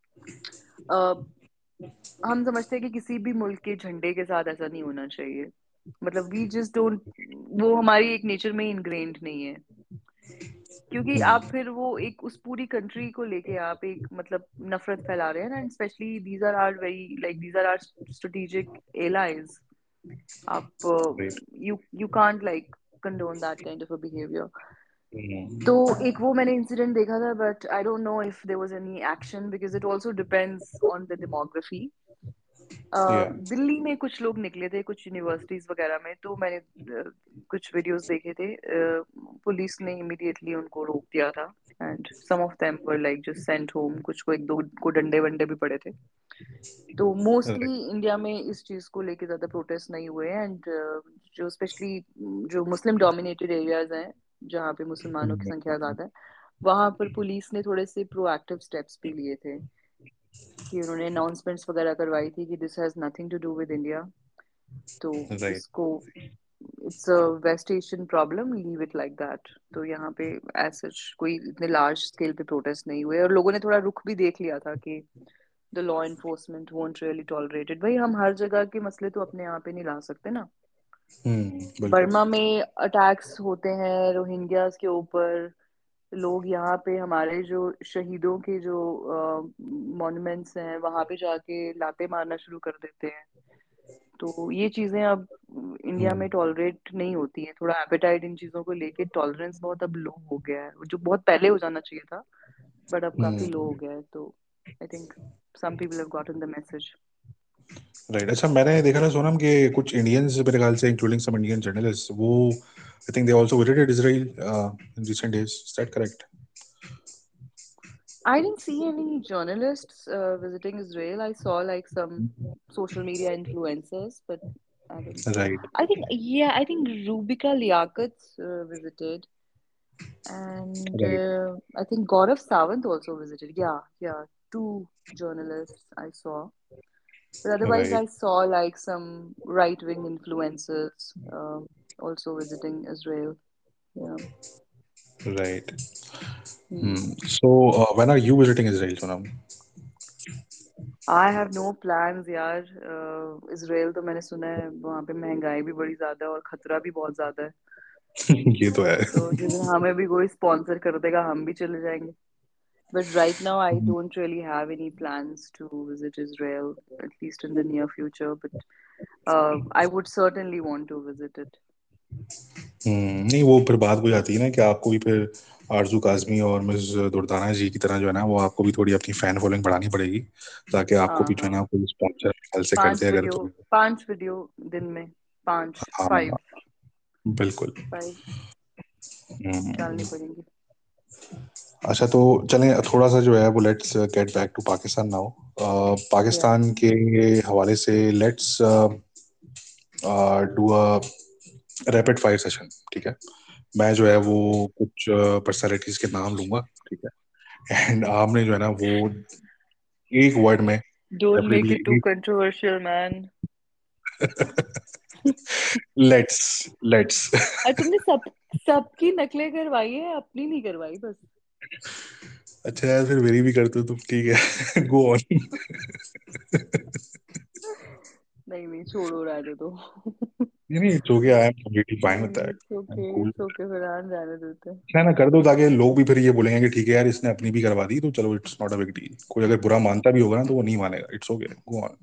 अ, हम समझते हैं कि किसी भी मुल्क के झंडे के साथ ऐसा नहीं होना चाहिए। मतलब वी जस्ट डोंट, वो हमारी एक नेचर में इनग्रेन्ड नहीं है। क्योंकि आप फिर वो एक उस पूरी कंट्री को लेके आप एक मतलब नफरत फैला रहे हैं ना, and specially these are are very like these are are strategic allies. आप right. You you can't like condone that kind of a behaviour. तो एक वो मैंने इंसिडेंट देखा था, but I don't know if there was any action, because it also depends on the demography. Yeah. Delhi में कुछ लोग निकले थे कुछ यूनिवर्सिटीज वगैरह में, तो मैंने uh, कुछ वीडियोस देखे थे। uh, पुलिस ने इमीडिएटली उनको रोक दिया था, and some of them were like just sent home, कुछ को एक दो को डंडे वंडे भी पड़े थे। तो मोस्टली राइट। इंडिया में इस चीज को लेके ज्यादा प्रोटेस्ट नहीं हुए, एंड जो स्पेशली जो मुस्लिम डोमिनेटेड एरियाज हैं, जहाँ पे मुसलमानों की संख्या ज्यादा है, वहां पर पुलिस ने थोड़े से प्रोएक्टिव स्टेप्स भी लिए थे, कि उन्होंने अनाउंसमेंट्स वगैरह करवाई थी कि this has nothing to do with India. तो राइट। इसको, it's a West Asian problem, leave it like that. तो यहाँ पे एज सच कोई इतने लार्ज स्केल पे प्रोटेस्ट नहीं हुए, और लोगों ने थोड़ा रुख भी देख लिया था कि the law enforcement won't really tolerate it. भाई हम हर जगह के मसले तो अपने यहाँ पे नहीं ला सकते ना। हम्म, बिल्कुल। बर्मा में अटैक्स होते हैं रोहिंग्यास के ऊपर, लोग यहाँ पे हमारे जो शहीदों के जो मॉन्यूमेंट्स हैं वहां पे जाके लाते मारना शुरू कर देते हैं। तो ये चीजें अब इंडिया में हम्म। टॉलरेट नहीं होती है। थोड़ा एपेटाइट इन चीजों को लेके, टॉलरेंस बहुत अब लो हो गया है, जो बहुत पहले हो जाना चाहिए था, बट अब काफी लो हो हम्म। गया है। तो आई think some people have gotten the message. Right. अच्छा, मैंने देखा था सोनम के कुछ इंडियंस मेरे ख्याल से इंक्लूडिंग सम इंडियन जर्नलिस्ट वो I think they also visited Israel in recent days, is that correct? I didn't see any journalists uh, visiting Israel. I saw like some social media influencers, but I didn't. Right. I think, yeah, I think Rubika Liaquat uh, visited, and right. uh, I think Gaurav Sawant also visited. Yeah, yeah, two journalists I saw. But otherwise, right. I saw like some right-wing influencers um, also visiting Israel. Yeah. Right. Hmm. Hmm, so when are you visiting Israel Sonam? I have no plans यार। Israel तो मैंने सुना है वहां पे महंगाई भी बड़ी ज्यादा है और खतरा भी बहुत ज्यादा है। ये तो है। तो जिस दिन हमें भी कोई स्पॉन्सर कर देगा हम भी चले जाएंगे। But right now, I don't really have any plans to visit Israel, at least in the near future. But uh, I would certainly want to visit it. हम्म, नहीं वो फिर बात हो जाती है ना कि आपको भी फिर आरजू काजमी और मिस दुर्दाना जी की तरह जो है ना वो आपको भी थोड़ी अपनी फैन फॉलोइंग बढ़ानी पड़ेगी, ताकि आपको हाँ भी जो है ना हाँ। कोई स्पॉन्सर हाल से कर पांच दे अगर वीडियो, तो। पांच वीडियो दिन में, पांच, फाइव, हाँ बिल्कुल। फाइव डालनी हम्म, पड़ेंगी। अच्छा तो चलें थोड़ा सा जो है वो let's get back to Pakistan now. या पाकिस्तान के हवाले से let's do a rapid fire session, ठीक है? मैं जो है वो कुछ पर्सनालिटीज के नाम लूंगा, ठीक है? एंड आपने जो है ना वो एक वर्ड में don't make preferably it to एक कंट्रोवर्शियल मैन। लेट्स लेट्स अरे तुमने सब सबकी नकलें करवाई है, अपनी नहीं करवाई बस। अच्छा यार फिर मेरी भी करते हो तुम, ठीक है? Go on. नहीं नहीं, छोड़ो, रहने दो। नहीं नहीं it's okay, I am completely fine with नहीं, that. It's I am okay, cool. It's okay, फिर आन जाने देते हैं। अच्छा है ना, कर दो ताकि लोग भी फिर ये बोलेंगे कि ठीक है यार इसने अपनी भी करवा दी, तो चलो it's not a big deal. कोई अगर बुरा मानता भी होगा ना तो वो नहीं मानेगा, इट्स ओके, गो ऑन।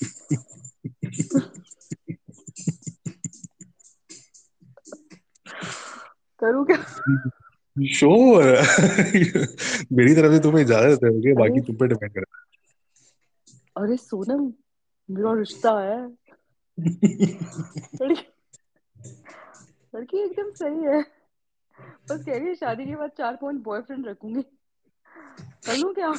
करूँ क्या? श्योर। मेरी तरफ से तुम्हें इजाजत है, ओके, बाकी अरे, तुम पे डिपेंड करता अरे सोनम, मेरा रिश्ता है। लड़की, लड़की एकदम सही है। बस कह रही है शादी के बाद चार पॉइंट बॉयफ्रेंड रखूंगी। कर लूं क्या?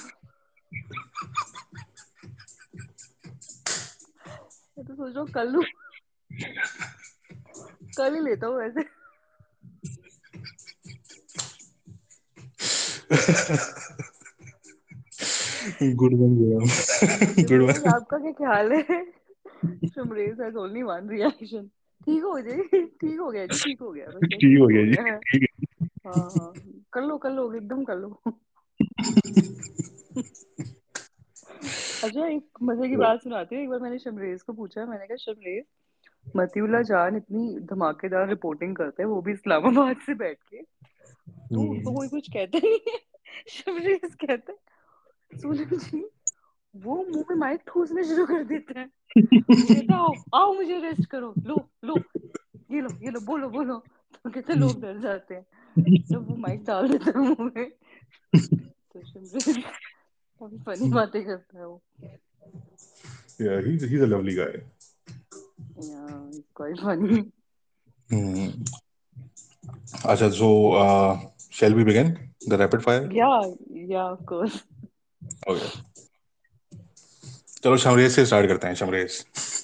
मैं तो सोच रहा हूँ कर लूं। कर ही लेता हूँ वैसे। है। Good one, good Shimresh, one. आपका क्या ख्याल है? Shimresh has only one reaction. ठीक हो जाएगी, ठीक हो गया जी, ठीक हो गया, बस बस ठीक हो ठीक गया हो जी, गया है। ठीक है। हाँ हाँ, कर लो कर लो, एकदम कर लो। अच्छा, एक मजे की बात सुनाती हूँ। एक बार मैंने शमरेज को पूछा, मैंने कहा शमरेज, मतीउल्लाह जान इतनी धमाकेदार रिपोर्टिंग करते हैं, वो भी इस्लामाबाद से बैठ के, तो उनको हम्म। कोई कुछ कहता नहीं है। शमरेज कहता है, सोनम जी, वो मुंह में माइक ठूसने शुरू कर देता है। वो कहता है, आओ आओ मुझे अरेस्ट करो, लो लो, ये लो ये लो, बोलो बोलो। तो कहते हैं, लोग डर जाते हैं। जब वो माइक डाल देता है मुंह में, तो शमरेज काफी फनी बातें करता है वो। Yeah, he's he's a lovely guy. Yeah, it's quite funny. हम्म। अच्छा so uh, shall we begin the rapid fire? Yeah, yeah, of course. Okay. चलो शमरेश से स्टार्ट करते हैं, Shamresh.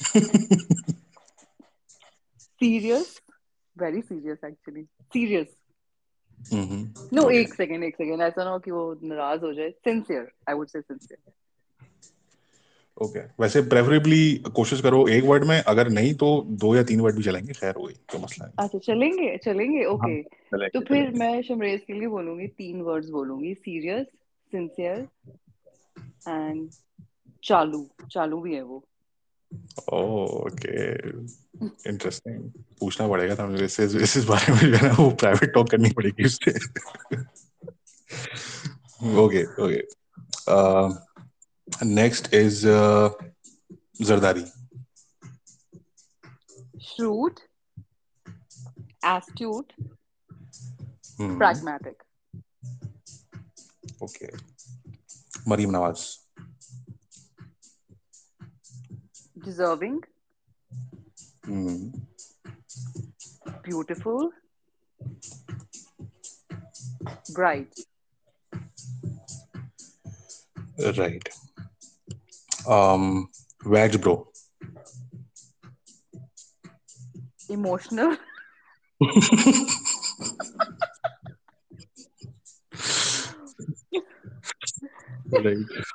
Serious, very serious actually. Serious. No, hmm. Okay एक second, एक second, ऐसा ना हो कि वो नाराज हो जाए। Sincere, I would say sincere. Okay, वैसे प्रेफरेबली कोशिश करो एक वर्ड में, अगर नहीं तो दो या तीन वर्ड भी चलेंगे, खैर वही तो मसला है। अच्छा, चलेंगे चलेंगे, हाँ ओके। तो चलेंगे फिर चलेंगे। मैं शमरेज के लिए बोलूंगी, तीन वर्ड्स बोलूंगी, सीरियस, सिंसियर एंड चालू। चालू भी है वो। Okay, interesting. पूछना पड़ेगा था मुझे इससे, इस इस बारे में जो है ना वो प्राइवेट टॉक करनी पड़ेगी उससे। Okay okay, next is Zardari. Shrewd, astute, hmm. pragmatic, okay, Maryam Nawaz. deserving, hmm. beautiful, bright, right. um वैज ब्रो। emotional. Right.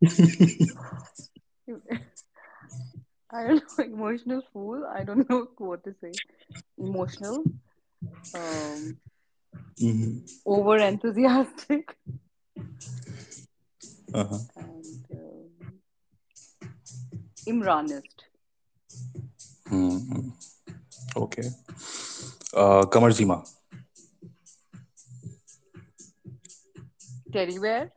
I don't know, emotional fool. I don't know what to say. Emotional, um, over enthusiastic, and um, Imranist. Hmm, okay. Qamar Cheema. Teddy bear.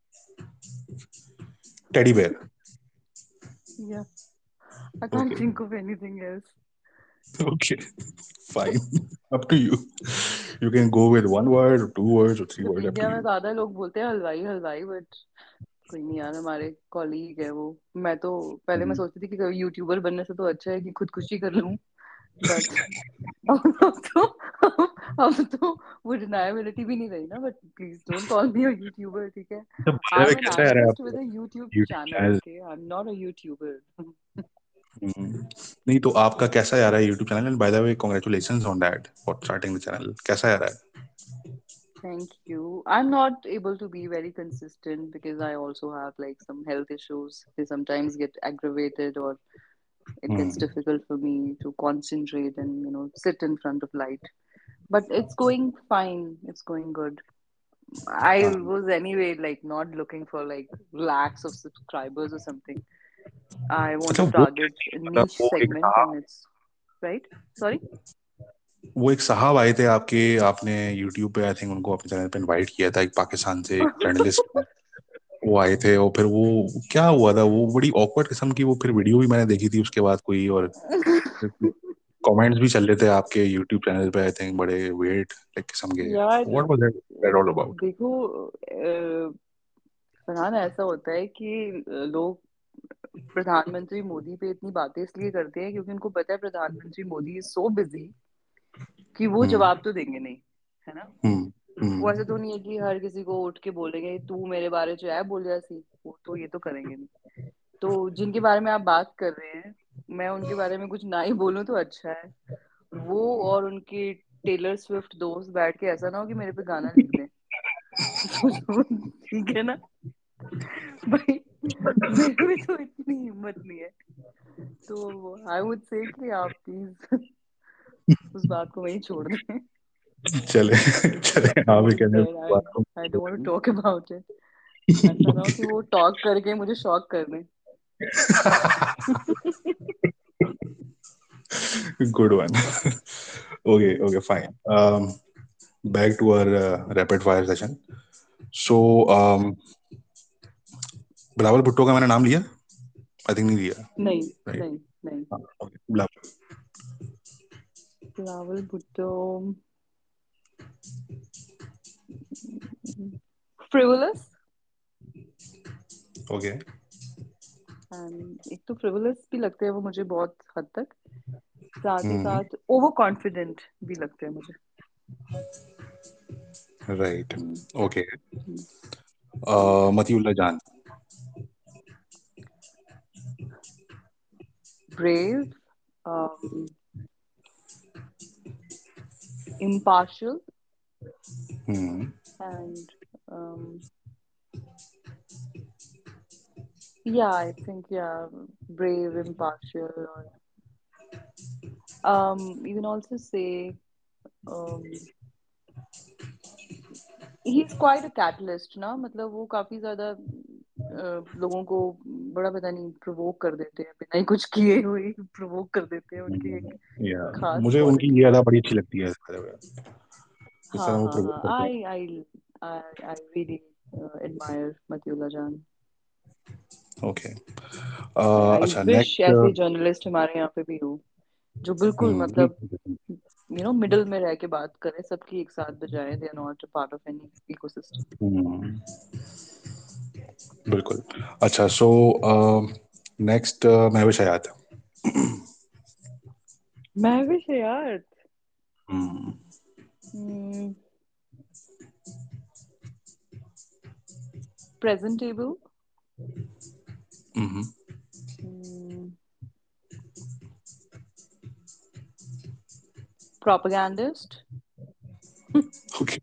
Teddy bear. Yeah I can't okay. Think of anything else. Okay, fine, up to you. You can go with one word, two words और three मतलब words, up to India में you. ज्यादा लोग बोलते हैं हलवाई हलवाई, but कोई नहीं यार, हमारे कॉलीग है वो। मैं तो पहले मैं सोचती थी कि यूट्यूबर बनने से तो अच्छा है कि खुदकुशी कर लूं, बट अब तो अब तो वो डिनायबिलिटी भी नहीं रही ना। But please don't call me a YouTuber, ठीक है? तो by I the way am an कैसा है रहा आर्टिस्ट विद आपका a YouTube YouTube channel, channel? Okay? I am not a YouTuber. Hmm, नहीं तो आपका कैसा आ रहा है YouTube channel? And by the way congratulations on that for starting the channel. कैसा आ रहा है? Thank you. I'm not able to be very consistent because I also have like some health issues. They sometimes get aggravated, or it gets hmm. difficult for me to concentrate and, you know, sit in front of light. But it's going fine. It's going good. I हाँ। was anyway like not looking for like lakhs of subscribers or something. I want अच्छा, to वो क्या target cheese a मतलब niche वो एक segment, and साहब it's right. Sorry. वो एक साहब आए थे आपके, आपने यूट्यूब पे आई थिंक उनको अपने चैनल पे इनवाइट किया था, एक पाकिस्तान से एक जर्नलिस्ट। वो आए थे और फिर वो क्या हुआ था, वो बड़ी ऑकवर्ड किस्म की वो फिर वीडियो भी मैंने देखी थी उसके बाद कोई, और कमेंट्स भी चल रहे थे आपके यूट्यूब चैनल पे आई थिंक, बड़े वेट लाइक किस्म के। यार what was that all about? देखो, फरहान, ऐसा होता है कि अ, लोग प्रधानमंत्री मोदी पे इतनी बातें इसलिए करते हैं क्योंकि उनको पता है प्रधानमंत्री मोदी इज सो बिजी कि वो हम्म। जवाब तो देंगे नहीं, है ना? हम्म। वो ऐसे हम्म। तो नहीं है कि हर किसी को उठ के बोलेंगे तू मेरे बारे में है बोल जैसी, वो तो ये तो करेंगे नहीं। तो जिनके बारे में आप बात कर रहे हैं, मैं उनके बारे में कुछ ना ही बोलूं तो अच्छा है। वो और उनके टेलर स्विफ्ट दोस्त बैठ के ऐसा ना हो कि मेरे पे गाना लिख दें। तो ठीक है ना भाई, मेरे में तो इतनी हिम्मत नहीं है। तो आई वुड से कि आप प्लीज उस बात को वहीं छोड़ दें। चले चले, It's आप भी very कहने sad. उस I बात को। I don't want to talk about it. ऐसा ना हो कि वो टॉक करके मुझे शॉक कर दें। Good one. Okay, okay, fine. um back to our uh, rapid fire session. So um Bilawal Bhutto का मैंने नाम लिया? आई थिंक नहीं लिया। नहीं, राइट। नहीं, नहीं। हाँ, okay, Bilawal. Bilawal Bhutto frivolous. Okay. And एक तो फ्रिवोलस भी लगते हैं वो मुझे बहुत हद तक, साथ ही हम्म। साथ ओवर कॉन्फिडेंट भी लगते हैं मुझे। Right. Hmm, okay. Hmm, hmm. Matiullah Jan. Brave, impartial, हम्म। and um, yeah, I think yeah, brave, impartial, or um, you can also say um, he's quite a catalyst ना, मतलब वो काफी ज्यादा अ, लोगों को बड़ा पता नहीं प्रोवोक कर देते हैं, बिना ही कुछ किए हुए प्रोवोक कर देते हैं। उनकी एक या खास मुझे उनकी क्वालिटी ये है। अदा बड़ी अच्छी लगती है, by the way, जिस हाँ, तरह वो हाँ, प्रवोक हाँ। करते हैं। I I I I really admire Matiullah Jan. Okay. आई अच्छा, विश नेक्स्ट। ऐसे जर्नलिस्ट हमारे यहाँ पे भी हो, जो बिल्कुल हम्म, मतलब बिल्कुल। यू नो मिडिल में रह के बात करें, सबकी एक साथ बजाएं। They are not a part of any ecosystem. Hmm, बिल्कुल। अच्छा, सो नेक्स्ट महविश हयात। महविश है यार। Hmm. Presentable, hmm. Propagandist. Okay.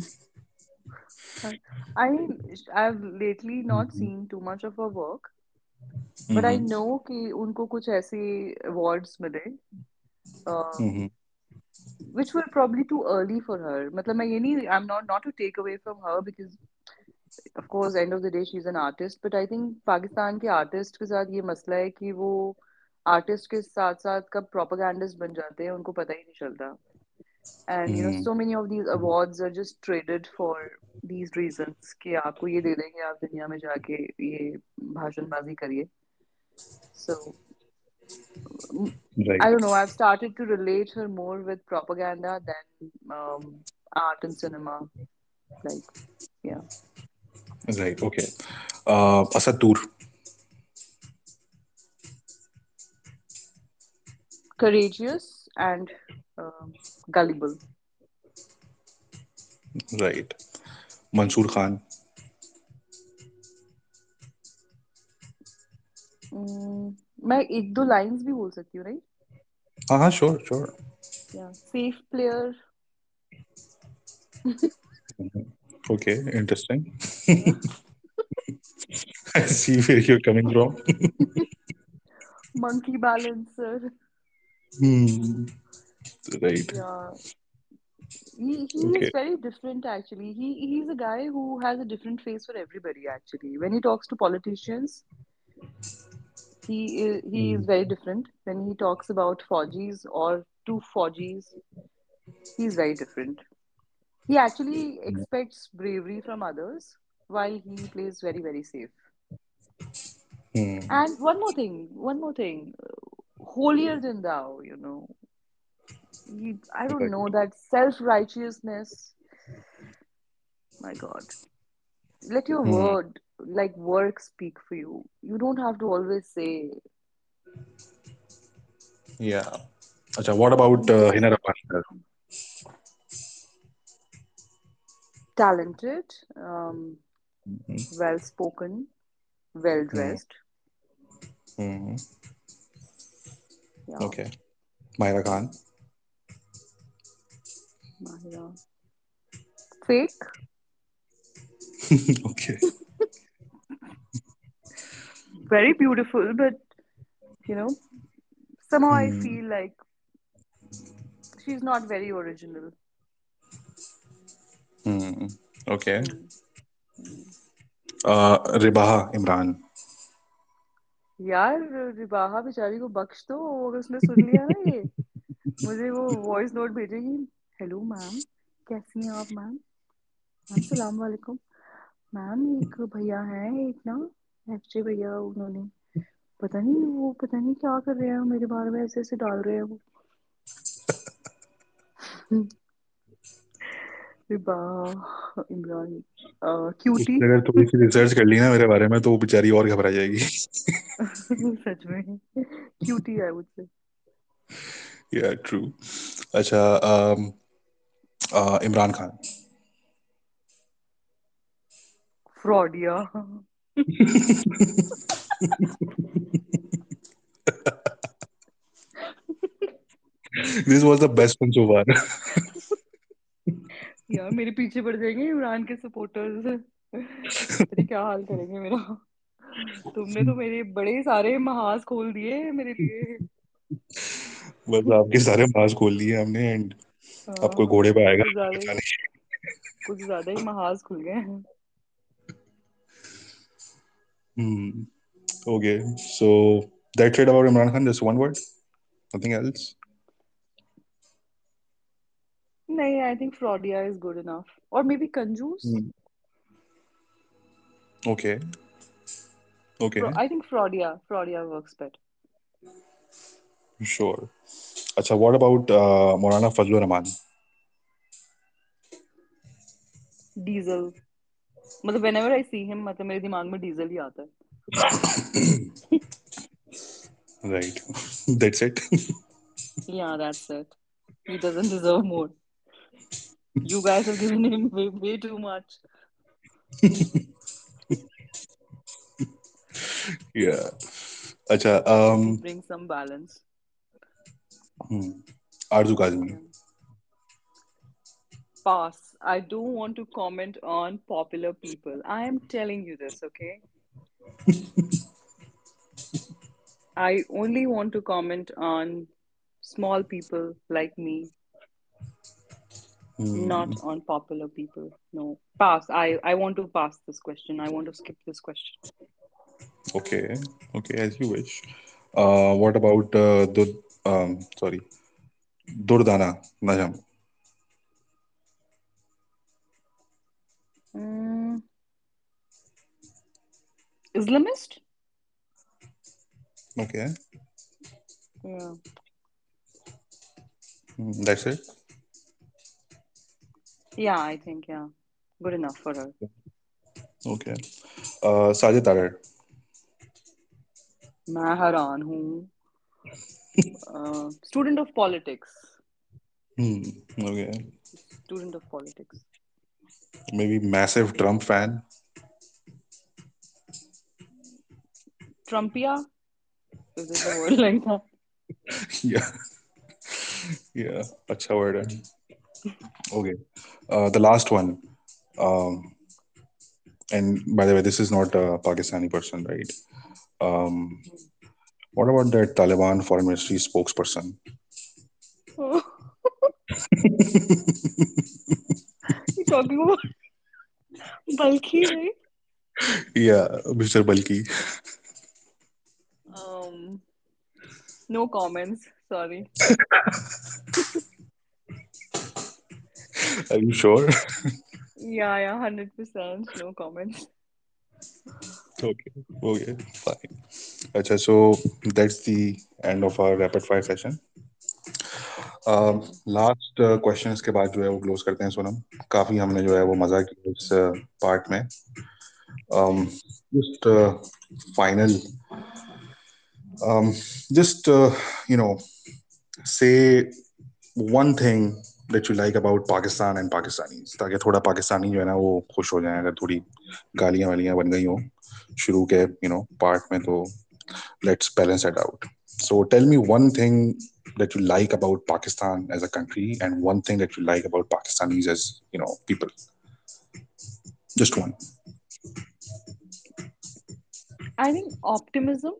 I mean, I've lately not hmm. seen too much of her work, but I hmm. know कि उनको कुछ ऐसे awards मिले, uh, hmm. which were probably too early for her. मतलब मैं ये नहीं, I'm not not to take away from her because of course end of the day she is an artist, but I think Pakistan के artist के साथ ये मसला है कि वो आर्टिस्ट के साथ साथ कब प्रोपेगेंडिस्ट बन जाते हैं उनको पता ही नहीं चलता. And you know hmm. So many of these awards are just traded for these reasons कि आपको ये दे देंगे, आप दुनिया में जाके ये भाषणबाजी करिए. सो I Right. don't know. I've started to relate her more with propaganda than um, art and cinema. Like, yeah, Right. Okay. Uh, Asatur. courageous and um, gullible. Right. Mansoor Khan. Mm, मैं एक दो lines भी बोल सकती हूँ, right? हाँ हाँ, sure sure. Yeah, safe player. Okay, interesting. Yeah. I see where you're coming from. Monkey balancer. Hmm. Right. Yeah, he he is Okay. very different actually. He he's a guy who has a different face for everybody actually. When he talks to politicians, he is, he is Hmm. very different. When he talks about Fauji's or to Fauji's, he's very different. He actually expects bravery from others while he plays very, very safe. Hmm. And one more thing, one more thing, holier than thou, you know. He, I don't Right. know, that self righteousness. My God. Let your Hmm. word, like work, speak for you. You don't have to always say, Yeah. Acha, what about he uh, just Hina Rabbani, sir? talented, um, well spoken, well Hmm. dressed. Hmm. Yeah, Okay. Mahira Khan. Mahira. Fake. Okay. Very beautiful, but you know, somehow I Hmm. feel like she's not very original. Hmm. Okay. Hmm. Hmm. Uh, Ribaha Imran. यार, रिबाहा बेचारी को बख्श दो, अगर उसने सुन लिया ना ये, मुझे वो वॉइस नोट भेजेगी. हेलो मैम, कैसी हैं आप मैम? मैम सलाम वालेकुम. मैम एक भैया हैं, एक ना एफजे भैया, उन्होंने पता नहीं, वो पता नहीं क्या कर रहे हैं, मेरे बारे में ऐसे ऐसे डाल रहे हैं वो. रिबाहा इमरान. क्यूटी. उसने अगर थोड़ी सी रिसर्च कर ली ना मेरे बारे में तो वो बेचारी और घबरा जाएगी. सच में क्यूटी है मुझसे. Yeah, true. अच्छा. um, uh, Imran Khan. फ्रॉडिया. This was the best one so far. यार मेरे पीछे पड़ जाएंगे इमरान के सपोर्टर्स. पता नहीं क्या हाल करेंगे मेरा. तुमने तो मेरे बड़े सारे महाज खोल दिए मेरे लिए. बस आपके सारे मांस खोल लिए हमने एंड अब कोई हाँ, घोड़े पे आएगा कुछ हमें ज्यादा ही, पता नहीं. कुछ ज्यादा ही महाज खुल गए हैं. Hmm. Okay, so that's it about Imran Khan. Just one word, nothing else. नहीं, आई थिंक फ्रॉडिया इज गुड इनफ, और मे बी कंजूस. Hmm. Okay, okay, I think फ्रॉडिया फ्रॉडिया वर्क्स बेटर. sure. अच्छा, what about uh, Maulana Fazlur Rahman? Diesel. मतलब whenever I see him, मतलब मेरे दिमाग में डीजल ही आता है. Right, that's it. Yeah, that's it. He doesn't deserve more. You guys have given him way, way too much. Yeah. अच्छा. Let me Um. bring some balance. Hmm. Arzu Kazmi. Yeah. Pass. I don't want to comment on popular people. I am telling you this, okay? I only want to comment on small people like me. Hmm. Not on popular people. No. Pass. I I want to pass this question. I want to skip this question. Okay, okay, as you wish. Uh, what about uh, the um, sorry, Durdana Najam? Mm, Islamist? Okay, Yeah. mm, that's it. Yeah, I think, yeah. Good enough for her. Okay, uh, Sajid Tarar. मैं हैरान हूँ. Uh, student of politics. Hmm. Okay, Student of politics. maybe massive Trump fan. Trumpia? If there's a word like that. Yeah, yeah, अच्छा word है. Okay, uh, the last one. Um, and by the way, this is not a Pakistani person, right? Um, what about the Taliban foreign ministry spokesperson? Oh, you're talking about bulky, right? Yeah, mister Balki. Um, no comments. Sorry. Are you sure? Yeah, yeah, one hundred percent. No comments. Okay, okay, fine. Acha, so that's the end of our rapid fire session. Yeah. Last question के बाद जो है वो close करते हैं सोनम. काफी हमने जो है वो मजा किया इस पार्ट में. um, just uh, final um, just uh, you know say one thing that you like about Pakistan and Pakistanis, ताकि थोड़ा पाकिस्तानी जो है ना वो खुश हो जाए अगर थोड़ी गालियां वालियां बन गई हो शुरू के यू नो पार्ट में, तो let's balance it out. So tell me one thing that you like about Pakistan as a country and one thing that you like about Pakistanis as you know people. Just one. I think optimism.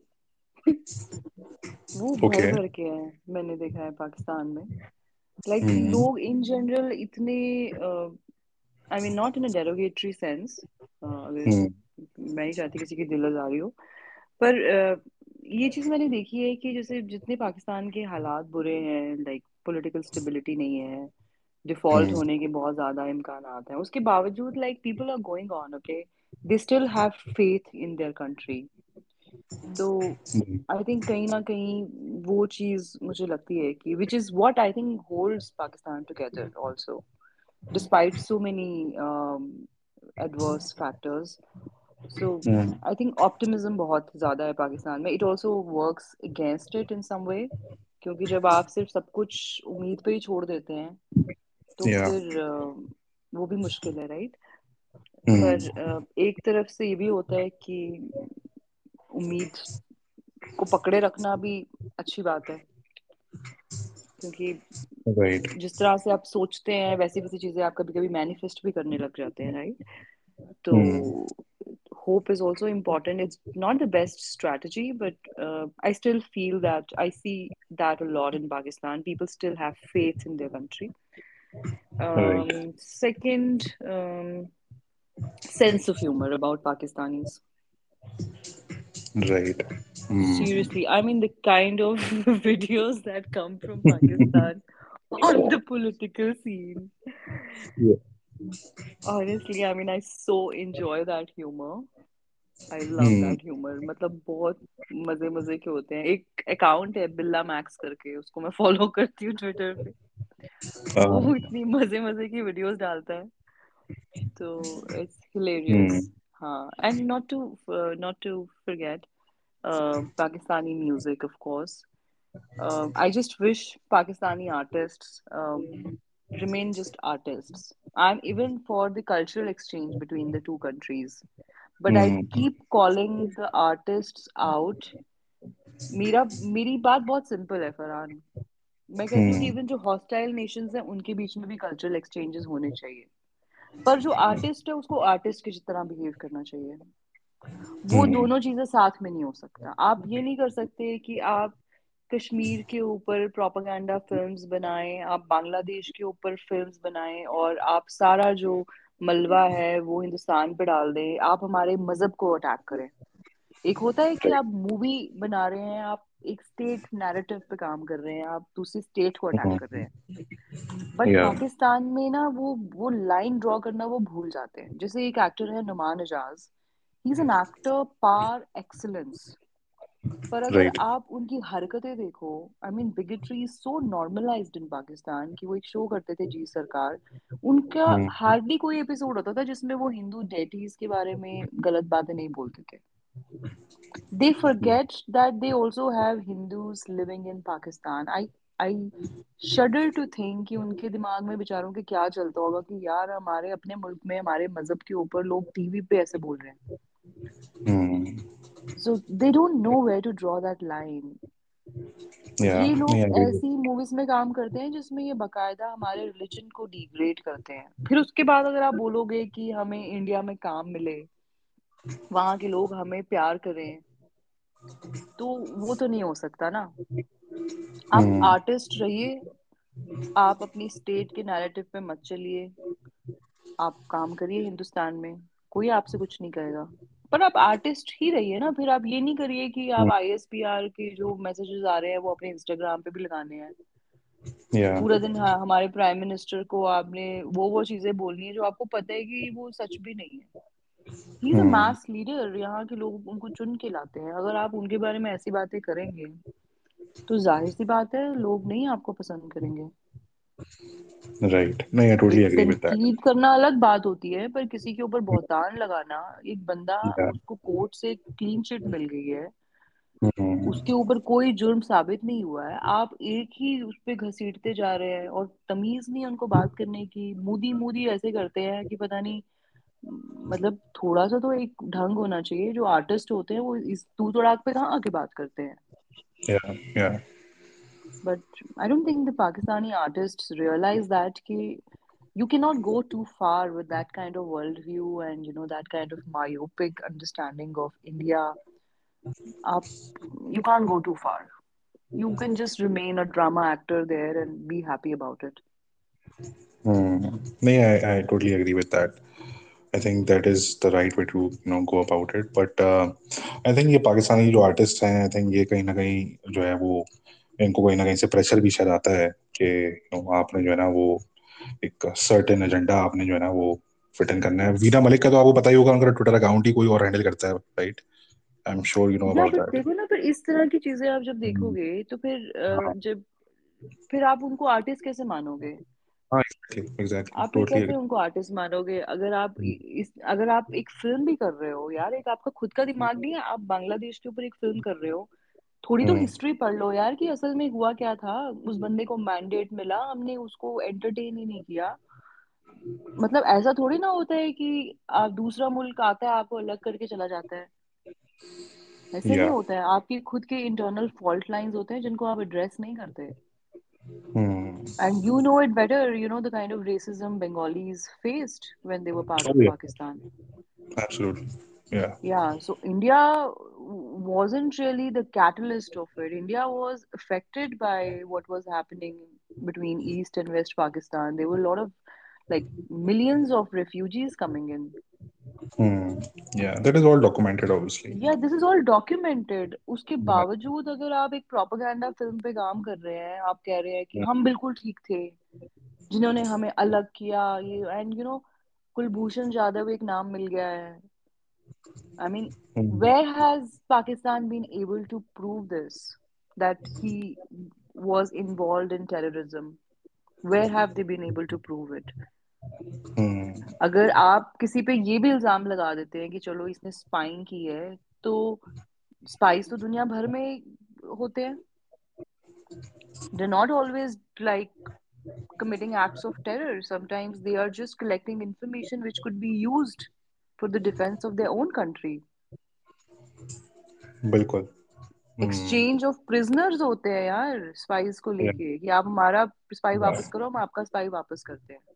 वो भर Okay. भर के है मैंने देखा है पाकिस्तान में. Like like, Hmm. लोग इन जनरल इतने I mean not in a derogatory sense. अगर Hmm. मैं नहीं चाहती किसी की दिल आजारी हो, पर uh, ये चीज मैंने देखी है कि जैसे जितने पाकिस्तान के हालात बुरे हैं, लाइक पॉलिटिकल स्टेबिलिटी नहीं है, डिफॉल्ट Hmm. होने के बहुत ज्यादा इम्कान हैं, उसके बावजूद like people are going on. Okay, they still have faith in their country. तो Hmm. आई थिंक कहीं ना कहीं वो चीज मुझे लगती है कि which is what I think holds Pakistan together also, despite so many adverse factors. So Hmm. I think optimism बहुत ज्यादा है पाकिस्तान में. It also works against it in some way, क्योंकि जब आप सिर्फ सब कुछ उम्मीद पे ही छोड़ देते हैं तो Yeah. फिर uh, वो भी मुश्किल है, राइट? Hmm. पर uh, एक तरफ से ये भी होता है कि उम्मीद को पकड़े रखना भी अच्छी बात है, क्योंकि Right. जिस तरह से आप सोचते हैं वैसी वैसी चीजें आप कभी कभी मैनिफेस्ट भी करने लग जाते हैं, राइट? तो Hmm. hope is also important. It's not the best strategy, but uh, I still feel that I see that a lot in Pakistan. People still have faith in their country. Right. Um, second, um, sense of humor about Pakistanis. Right. Hmm. Seriously, I mean, the kind of videos that come from Pakistan on the political scene. Yeah. Honestly, I mean, I so enjoy that humor. I love Hmm. that humor. मतलब बहुत मजे मजे के होते हैं. एक account है बिल्ला मैक्स करके, उसको मैं फॉलो करती हूँ ट्विटर पे. Uh, वो इतनी मजे मजे की वीडियोस डालता है, तो इट्स हिलेरियस. hmm. हाँ, and not to not to forget Pakistani music, of course. Um, I just wish Pakistani artists um, remain just artists. I'm even for the cultural exchange between the two countries. But I Hmm. keep calling the artists out. मेरा मेरी बात बहुत simple है फरहान. मैं कहती हूँ कि Hmm. Even जो हॉस्टाइल नेशंस हैं उनके बीच में भी कल्चरल एक्सचेंजेस होने चाहिए, पर जो आर्टिस्ट है उसको आर्टिस्ट की तरह बिहेव करना चाहिए. वो Hmm. दोनों चीजें साथ में नहीं हो सकता. आप ये नहीं कर सकते कि आप कश्मीर के ऊपर प्रोपागेंडा फिल्म्स बनाएं, आप बांग्लादेश के ऊपर फिल्म्स बनाएं, और आप सारा जो मलबा है वो हिंदुस्तान पे डाल दें, आप हमारे मजहब को अटैक करें। एक होता है कि आप मूवी बना रहे हैं, आप एक स्टेट नैरेटिव पे काम कर रहे हैं, आप दूसरी स्टेट को अटैक कर रहे हैं। बट या पाकिस्तान में ना वो वो लाइन ड्रॉ करना वो भूल जाते हैं। जैसे एक एक्टर है Numan Ejaz, he is an actor par excellence, पर अगर राइट। आप उनकी हरकतें देखो, I mean bigotry is so normalised in Pakistan कि वो एक शो करते थे जी सरकार, उनका हार्डली कोई एपिसोड होता था जिसमें वो हिंदू डेटीज के बारे में गलत बातें नहीं बोलते थे। They forget that they also have Hindus living in Pakistan. I I shudder to think कि उनके दिमाग में बेचारों के क्या चलता होगा कि यार हमारे अपने मुल्क में हमारे मजहब के ऊपर लोग टीवी पे ऐसे बोल रहे हैं। So they don't know where to draw that line. या ये नहीं, लोग एग्री। ऐसी मूवीज में काम करते हैं जिसमें ये बकायदा हमारे रिलीजन को डिग्रेड करते हैं। फिर उसके बाद अगर आप बोलोगे कि हमें इंडिया में काम मिले, वहां के लोग हमें प्यार करें, तो वो तो नहीं हो सकता ना। आप हम्म। आर्टिस्ट रहिए, आप अपनी स्टेट के नैरेटिव पे मत चलिए, आप काम करिए हिंदुस्तान में, कोई आपसे कुछ नहीं कहेगा। पर आप आर्टिस्ट ही रहिए ना, फिर आप ये नहीं करिए कि आप आईएसपीआर के जो मैसेजेस आ रहे हैं वो अपने इंस्टाग्राम पे भी लगाने हैं। या पूरा दिन हाँ हमारे प्राइम मिनिस्टर को आपने वो वो चीजें बोलनी है जो आपको पता है कि वो सच भी नहीं है। He is a hmm. Mass leader, यहाँ के लोग उनको चुन के लाते हैं। अगर आप उनके बारे में ऐसी बातें करेंगे तो जाहिर सी बात है लोग नहीं आपको पसंद करेंगे। राइट, नहीं, आई टोटली एक एग्री विद दैट। तनकीद करना अलग बात होती है, पर किसी के ऊपर बहुतान लगाना, एक बंदा, या उसको कोर्ट से क्लीन चिट मिल गई है, हम्म। उसके ऊपर कोई जुर्म साबित नहीं हुआ है, आप एक ही उस पे घसीटते जा रहे हैं, और तमीज नहीं है उनको बात करने की। मोदी मोदी ऐसे करते हैं कि पता नहीं, मतलब थोड़ा सा तो एक ढंग होना चाहिए। जो आर्टिस्ट होते हैं वो इस तू तड़ाक पे कहाँ आके बात करते हैं। या या But I don't think the Pakistani artists realize that ki you cannot go too far with that kind of worldview and you know that kind of myopic understanding of India. Up, you can't go too far. You can just remain a drama actor there and be happy about it. हम्म। नहीं, I I totally agree with that. I think that is the right way to you know go about it, but I think ये पाकिस्तानी जो artist हैं, आई think ये कहीं ना कहीं जो है वो, इनको कहीं ना कहीं से प्रेशर भी शायद आता है कि you know, आपने जो है ना वो एक सर्टेन एजेंडा आपने जो है ना वो फिट इन करना है। वीना मलिक का तो आपको पता ही होगा, उनका ट्विटर अकाउंट ही कोई और हैंडल करता है, right? I am sure you know या अबाउट बट दैट। देखो ना, फिर इस तरह की चीजें आप जब देखोगे तो फिर अ, हाँ जब फिर आप उनको आर्टिस्ट कैसे मानोगे? हाँ, एग्जैक्टली एग्जैक्टली, आप फिर टोटली कैसे एग्री। उनको आर्टिस्ट मानोगे? अगर आप इ- इस अगर आप एक फिल्म भी कर रहे हो यार, एक आपका खुद का दिमाग नहीं है, आप बांग्लादेश के ऊपर एक फिल्म कर रहे हो, थोड़ी तो हम्म। हिस्ट्री पढ़ लो यार कि असल में हुआ क्या था। उस बंदे को मैंडेट मिला, हमने उसको एंटरटेन ही नहीं किया। मतलब ऐसा थोड़ी ना होता है कि आप दूसरा मुल्क आता है आपको अलग करके चला जाता है। ऐसे नहीं या होता है। आपके खुद के इंटरनल फॉल्ट लाइंस होते हैं जिनको आप एड्रेस नहीं करते। हम्म। And you know it better, you know the kind of racism Bengalis faced when they were part Oh of yeah, Pakistan. absolutely. Yeah. Yeah, so India wasn't really the catalyst of it. India was affected by what was happening between East and West Pakistan. There were a lot of like millions of refugees coming in. Hmm. Yeah, that is all documented, obviously. या this is all documented. उसके Yeah. बावजूद अगर आप एक propaganda film पे काम कर रहे हैं, आप कह रहे हैं कि हम बिल्कुल ठीक थे, जिन्होंने हमें अलग किया ये, and you know Kulbhushan Jadhav एक नाम मिल गया है। I mean Hmm. Where has Pakistan been able to prove this, that he was involved in terrorism? Where have they been able to prove it? Hmm. अगर आप किसी पे ये भी इल्जाम लगा देते हैं कि चलो इसने स्पाइंग की है, तो स्पाइस तो दुनिया भर में होते हैं। They're not always like committing acts of terror. Sometimes they are just collecting information which could be used for the defense of their own country. बिल्कुल। Hmm. एक्सचेंज ऑफ प्रिजनर्स होते हैं यार स्पाइस को Yeah. लेके, कि आप हमारा spy Yeah. वापस करो, हम आपका स्पाई वापस करते हैं।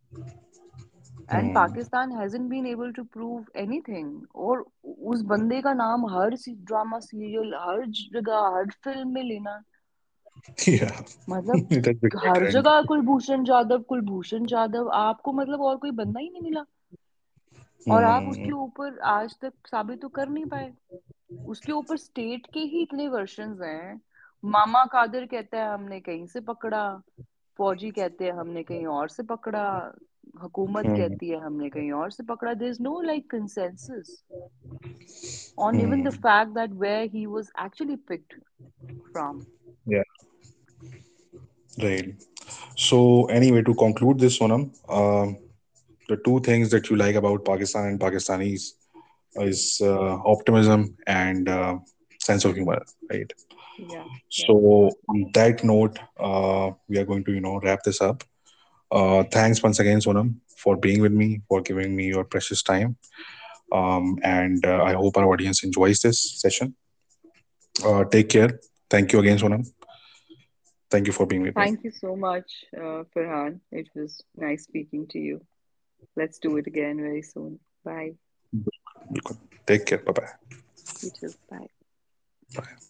And Hmm. Pakistan hasn't been able to prove anything. और उस बंदे का नाम हर ड्रामा सीरियल, हर जगह, हर फिल्म में लेना, Yeah. मतलब It has become a her trend. जगह कुलभूषण जाधव, कुलभूषण जाधव, आपको मतलब और कोई बंदा ही नहीं मिला। और आप उसके Hmm. ऊपर आज तक साबित तो कर नहीं पाए। उसके ऊपर स्टेट के ही इतने वर्जन्स हैं। मामा कादिर कहता है हमने कहीं से पकड़ा, फौजी कहते हैं हमने कहीं और से पकड़ा, हुकूमत Hmm. कहती है हमने कहीं और से पकड़ा। There is no like consensus on even the Hmm. fact that where he was actually picked from. Yeah. Right. So anyway, to conclude this, Sonam, um, the two things that you like about Pakistan and Pakistanis is uh, optimism and uh, sense of humor, right? Yeah, yeah. So on that note, uh, we are going to you know wrap this up. Uh, thanks once again, Sonam, for being with me, for giving me your precious time, um, and uh, I hope our audience enjoys this session. Uh, take care. Thank you again, Sonam. Thank you for being with me. Thank you so much, uh, Farhan. It was nice speaking to you. Let's do it again very soon. Bye. Take care. Bye bye. You too. Bye. Bye.